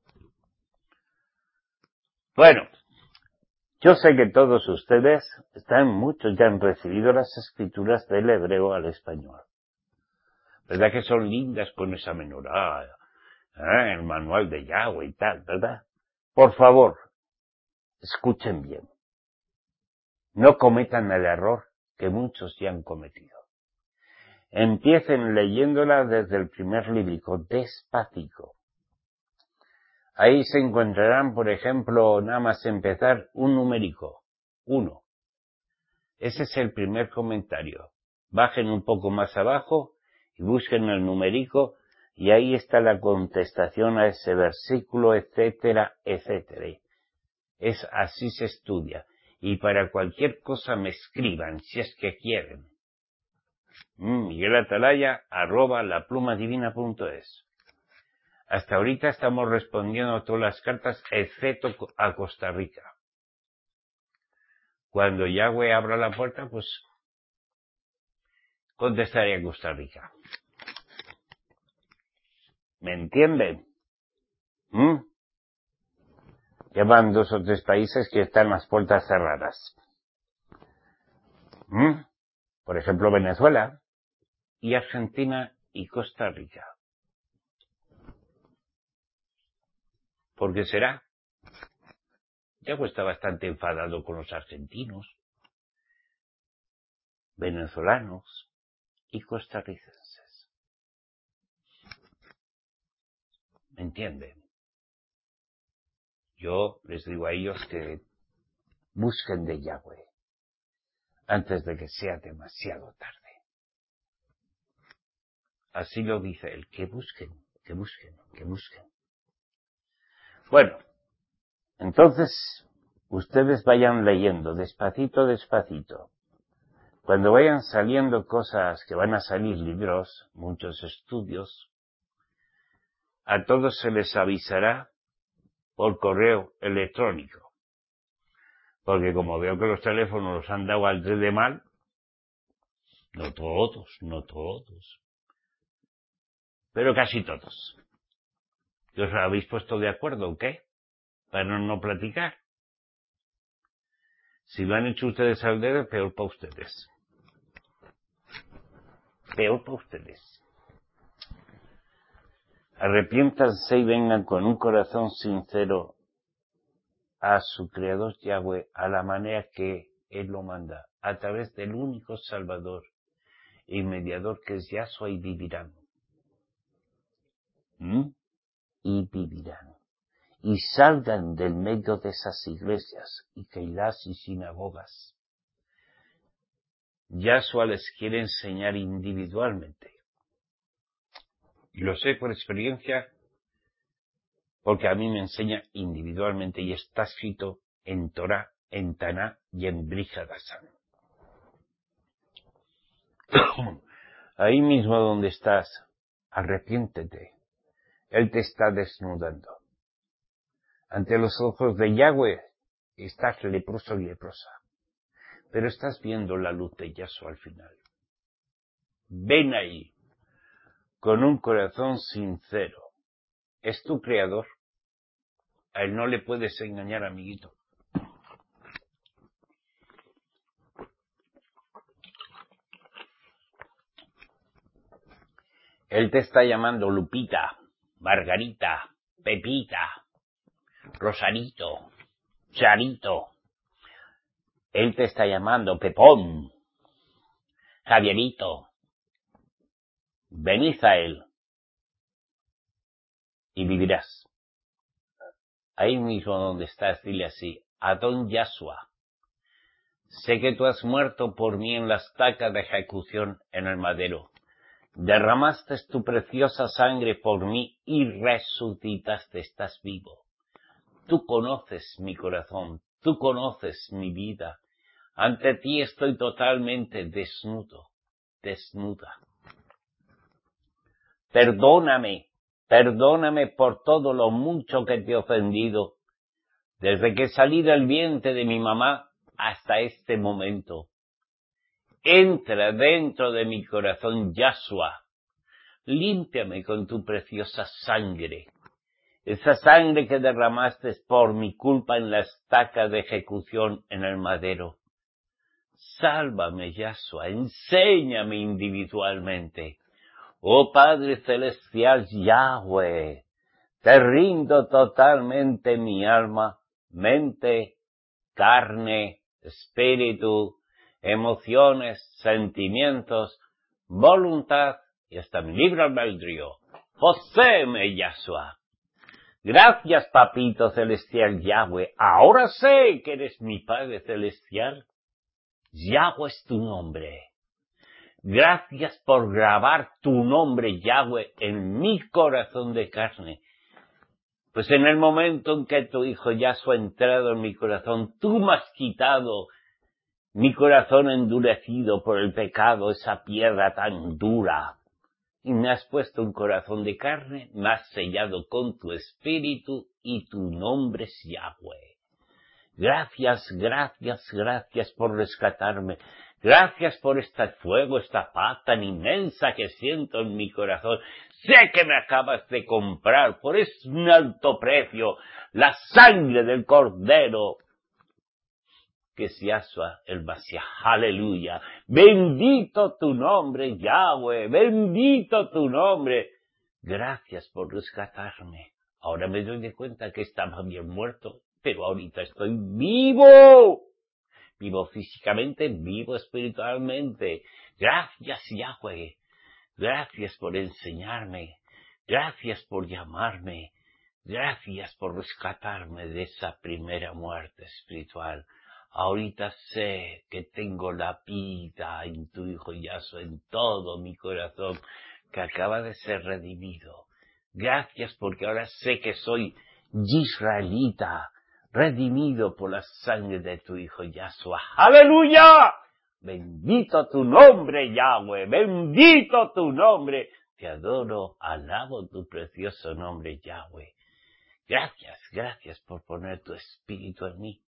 S1: Bueno, yo sé que todos ustedes están, muchos ya han recibido las escrituras del hebreo al español. ¿Verdad que son lindas con esa menorá? ¿Eh? El manual de Yahweh y tal, ¿verdad? Por favor, escuchen bien. No cometan el error que muchos ya han cometido. Empiecen leyéndola desde el primer líbrico, despacito. Ahí se encontrarán, por ejemplo, nada más empezar, un numérico. Uno. Ese es el primer comentario. Bajen un poco más abajo y busquen el numérico y ahí está la contestación a ese versículo, etcétera, etcétera. Es así se estudia. Y para cualquier cosa me escriban, si es que quieren. Miguel Atalaya, arroba laplumadivina.es. Hasta ahorita estamos respondiendo a todas las cartas, excepto a Costa Rica. Cuando Yahweh abra la puerta, pues contestaré a Costa Rica. ¿Me entienden? ¿Mm? Llevan dos o tres países que están las puertas cerradas. ¿Mm? Por ejemplo, Venezuela y Argentina y Costa Rica. ¿Por qué será? Yahweh está bastante enfadado con los argentinos, venezolanos y costarricenses. ¿Me entienden? Yo les digo a ellos que busquen de Yahweh antes de que sea demasiado tarde. Así lo dice él, que busquen, que busquen, que busquen. Bueno, entonces ustedes vayan leyendo despacito, despacito. Cuando vayan saliendo cosas, que van a salir libros, muchos estudios, a todos se les avisará por correo electrónico. Porque como veo que los teléfonos los han dado al de mal, no todos, no todos, pero casi todos. ¿Y os habéis puesto de acuerdo o qué? Para no platicar. Si lo han hecho ustedes al dedo, peor para ustedes. Peor para ustedes. Arrepiéntanse y vengan con un corazón sincero a su Creador Yahweh, a la manera que Él lo manda, a través del único Salvador y mediador que es Yahshua, y vivirán. ¿Mm? Y vivirán. Y salgan del medio de esas iglesias y keilas y sinagogas. Yahshua les quiere enseñar individualmente. Y lo sé por experiencia, porque a mí me enseña individualmente y está escrito en Torah, en Taná y en Brit Hadashah. Ahí mismo donde estás, arrepiéntete. Él te está desnudando. Ante los ojos de Yahweh estás leproso y leprosa, pero estás viendo la luz de Yahshua al final. Ven ahí, con un corazón sincero. Es tu Creador. A Él no le puedes engañar, amiguito. Él te está llamando Lupita, Margarita, Pepita, Rosarito, Charito. Él te está llamando Pepón, Javierito. Venid a Él y vivirás. Ahí mismo donde estás, dile así: Adón Yahshua, sé que tú has muerto por mí en la estaca de ejecución en el madero. Derramaste tu preciosa sangre por mí y resucitaste, estás vivo. Tú conoces mi corazón, tú conoces mi vida. Ante ti estoy totalmente desnudo, desnuda. Perdóname, perdóname por todo lo mucho que te he ofendido, desde que salí del vientre de mi mamá hasta este momento. Entra dentro de mi corazón, Yahshua. Límpiame con tu preciosa sangre. Esa sangre que derramaste por mi culpa en la estaca de ejecución en el madero. Sálvame, Yahshua, enséñame individualmente. Oh Padre Celestial Yahweh, te rindo totalmente mi alma, mente, carne, espíritu, emociones, sentimientos, voluntad y hasta mi libre albedrío. Poséeme, Yahshua. Gracias, Papito Celestial Yahweh. Ahora sé que eres mi Padre Celestial. Yahweh es tu nombre. Gracias por grabar tu nombre, Yahweh, en mi corazón de carne. Pues en el momento en que tu Hijo Yahshua ha entrado en mi corazón, tú me has quitado mi corazón endurecido por el pecado, esa piedra tan dura. Y me has puesto un corazón de carne, me has sellado con tu espíritu y tu nombre es Yahweh. Gracias, gracias, gracias por rescatarme. Gracias por este fuego, esta paz tan inmensa que siento en mi corazón. Sé que me acabas de comprar por ese un alto precio, la sangre del Cordero, que es Yahshua el Mashiach. Aleluya. Bendito tu nombre, Yahweh. Bendito tu nombre. Gracias por rescatarme. Ahora me doy de cuenta que estaba bien muerto, pero ahorita estoy vivo. Vivo físicamente, vivo espiritualmente. Gracias, Yahweh. Gracias por enseñarme. Gracias por llamarme. Gracias por rescatarme de esa primera muerte espiritual. Ahorita sé que tengo la vida en tu Hijo Yahshua, en todo mi corazón, que acaba de ser redimido. Gracias porque ahora sé que soy israelita, redimido por la sangre de tu Hijo Yahshua. ¡Aleluya! Bendito tu nombre, Yahweh, bendito tu nombre. Te adoro, alabo tu precioso nombre, Yahweh. Gracias, gracias por poner tu espíritu en mí.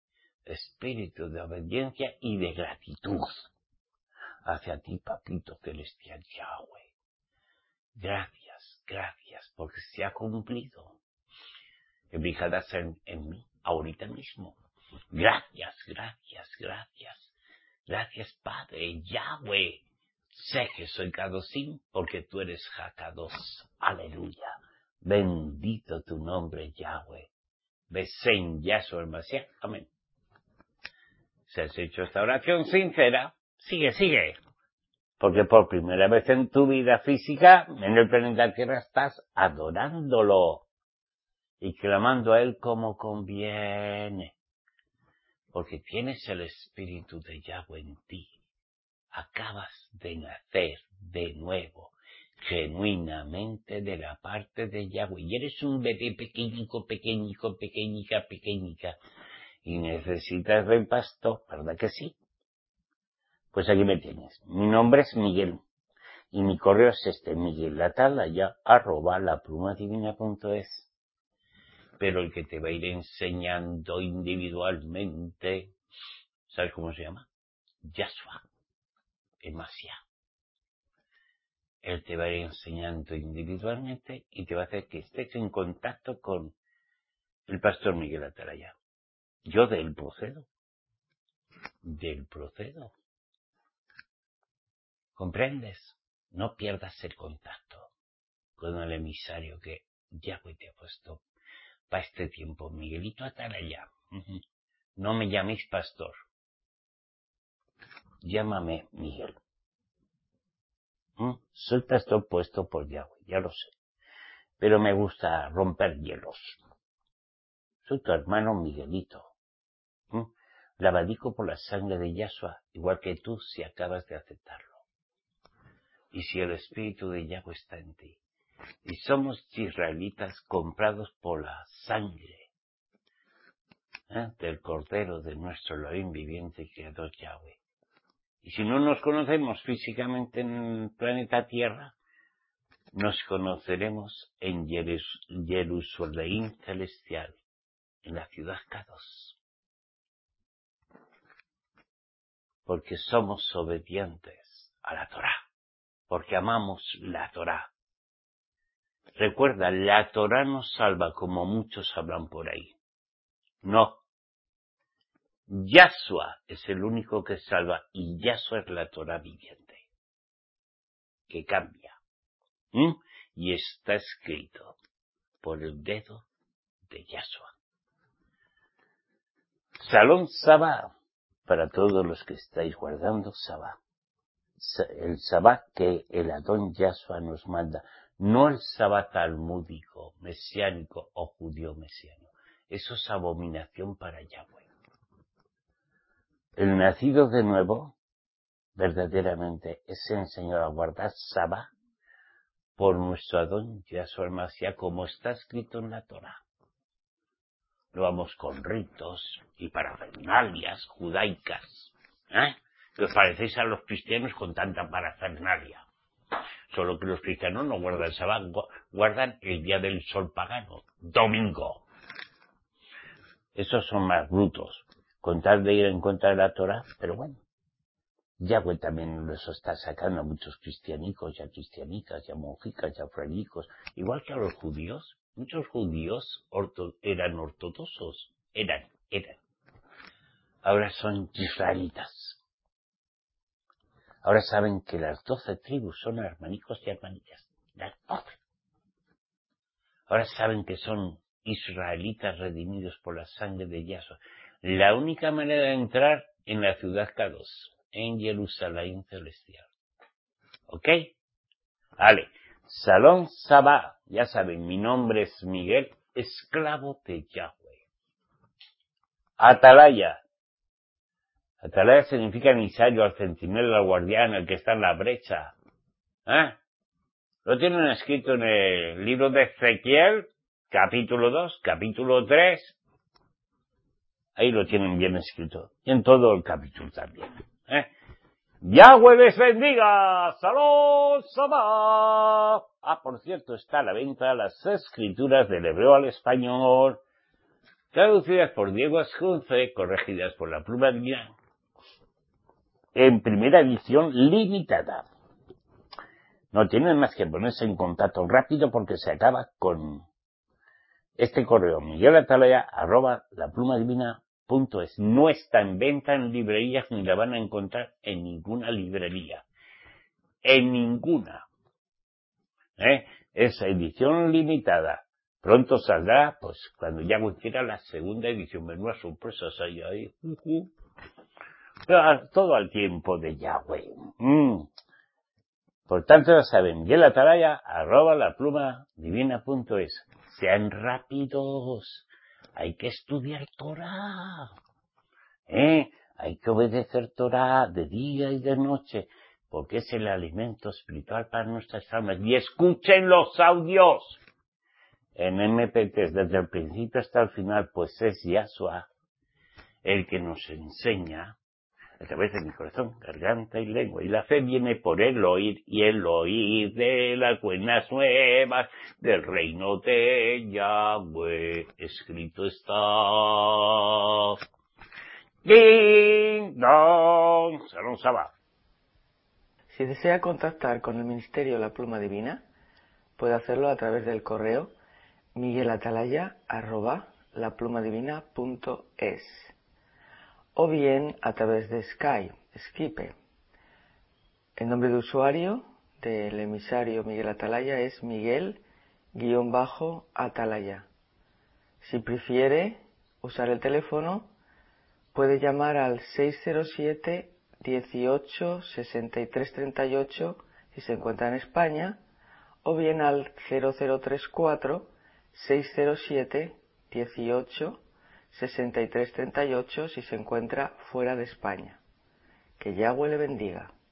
S1: espíritu de obediencia y de gratitud hacia ti, Papito Celestial Yahweh. Gracias, gracias, porque se ha cumplido. Ubicadas en, en mí, ahorita mismo. Gracias, gracias, gracias. Gracias, Padre Yahweh. Sé que soy Kadosim porque tú eres Hakados. Aleluya. Bendito tu nombre, Yahweh. Besen Yahshua el Mashiach. Amén. Si has hecho esta oración sincera, sigue, sigue. Porque por primera vez en tu vida física, en el planeta Tierra, estás adorándolo y clamando a Él como conviene. Porque tienes el Espíritu de Yahweh en ti. Acabas de nacer de nuevo, genuinamente de la parte de Yahweh. Y eres un bebé pequeñico, pequeñico, pequeñica, pequeñica. Y necesitas del pastor, ¿verdad que sí? Pues aquí me tienes. Mi nombre es Miguel. Y mi correo es este, miguelatalaya, arroba laplumadivina.es. Pero el que te va a ir enseñando individualmente, ¿sabes cómo se llama? Yahshua, el Mashiach. Él te va a ir enseñando individualmente y te va a hacer que estés en contacto con el pastor Miguel Atalaya. Yo del procedo. Del procedo. ¿Comprendes? No pierdas el contacto con el emisario que Yahweh te ha puesto para este tiempo. Miguelito Atalaya. Uh-huh. No me llaméis pastor. Llámame Miguel. ¿Mm? Soy pastor puesto por Yahweh, ya lo sé. Pero me gusta romper hielos. Soy tu hermano Miguelito. ¿Mm? Lavadico por la sangre de Yahshua, igual que tú si acabas de aceptarlo. Y si el Espíritu de Yahweh está en ti. Y somos israelitas comprados por la sangre ¿eh? del Cordero de nuestro Elohim viviente y Creador Yahweh. Y si no nos conocemos físicamente en el planeta Tierra, nos conoceremos en Jerusalén celestial, en la ciudad Kados. Porque somos obedientes a la Torá, porque amamos la Torá. Recuerda, la Torá nos salva como muchos hablan por ahí. No. Yahshua es el único que salva y Yahshua es la Torá viviente, que cambia. ¿Mm? Y está escrito por el dedo de Yahshua. Salón Sabá, para todos los que estáis guardando Sabá. El Sabá que el Adón Yahshua nos manda, no el Sabá talmúdico, mesiánico o judío mesiánico. Eso es abominación para Yahweh. El nacido de nuevo, verdaderamente, es enseñado a guardar Sabá por nuestro Adón Yahshua el Mashiach, como está escrito en la Torá. Lo vamos con ritos y parafernalias judaicas. ¿Eh? ¿Qué os parecéis a los cristianos con tanta parafernalia? Solo que los cristianos no guardan el Sabbat, guardan el día del sol pagano, domingo. Esos son más brutos, con tal de ir en contra de la Torah, pero bueno. Yahweh también los está sacando a muchos cristianicos, ya cristianicas, ya monjicas, ya frailicos, igual que a los judíos. Muchos judíos orto, eran ortodoxos, eran, eran. Ahora son israelitas. Ahora saben que las doce tribus son hermanicos y hermanicas. Las doce. Ahora saben que son israelitas redimidos por la sangre de Yahshua. La única manera de entrar en la ciudad Kados, en Jerusalén celestial. ¿Ok? Vale. Salón Sabá. Ya saben, mi nombre es Miguel, esclavo de Yahweh. Atalaya. Atalaya significa emisario, al centinela, al guardián, el que está en la brecha. ¿Eh? Lo tienen escrito en el libro de Ezequiel, capítulo dos, capítulo tres. Ahí lo tienen bien escrito. Y en todo el capítulo también. ¿Eh? Yahweh les bendiga. Salón Sabá. Ah, por cierto, está a la venta las escrituras del hebreo al español traducidas por Diego Ascunce, corregidas por La Pluma Divina, en primera edición limitada. No tienen más que ponerse en contacto rápido porque se acaba con este correo, miguelatalaya arroba laplumadivina.es. No está en venta en librerías ni la van a encontrar en ninguna librería. En ninguna. ¿Eh? Es edición limitada. Pronto saldrá, pues, cuando ya quiera la segunda edición. Menudas sorpresas hay ahí. Uh -huh. Todo al tiempo de Yahweh. Mm. Por tanto, ya saben, miguelatalaya arroba laplumadivina.es. Sean rápidos. Hay que estudiar Torah. ¿Eh? Hay que obedecer Torah de día y de noche, porque es el alimento espiritual para nuestras almas. Y escuchen los audios en eme pe tres desde el principio hasta el final, pues es Yahshua el que nos enseña a través de mi corazón, garganta y lengua. Y la fe viene por el oír, y el oír de las buenas nuevas del reino de Yahweh. Escrito está. Ding dong. Salón Saba.
S2: Si desea contactar con el Ministerio La Pluma Divina, puede hacerlo a través del correo miguelatalaya arroba laplumadivina.es o bien a través de Skype, Skype. El nombre de usuario del emisario Miguel Atalaya es Miguel-Atalaya. Si prefiere usar el teléfono, puede llamar al seis cero siete, dieciocho, sesenta y tres treinta y ocho si se encuentra en España, o bien al cero cero tres cuatro, seis cero siete, dieciocho, sesenta y tres treinta y ocho si se encuentra fuera de España. Que Yahweh le bendiga.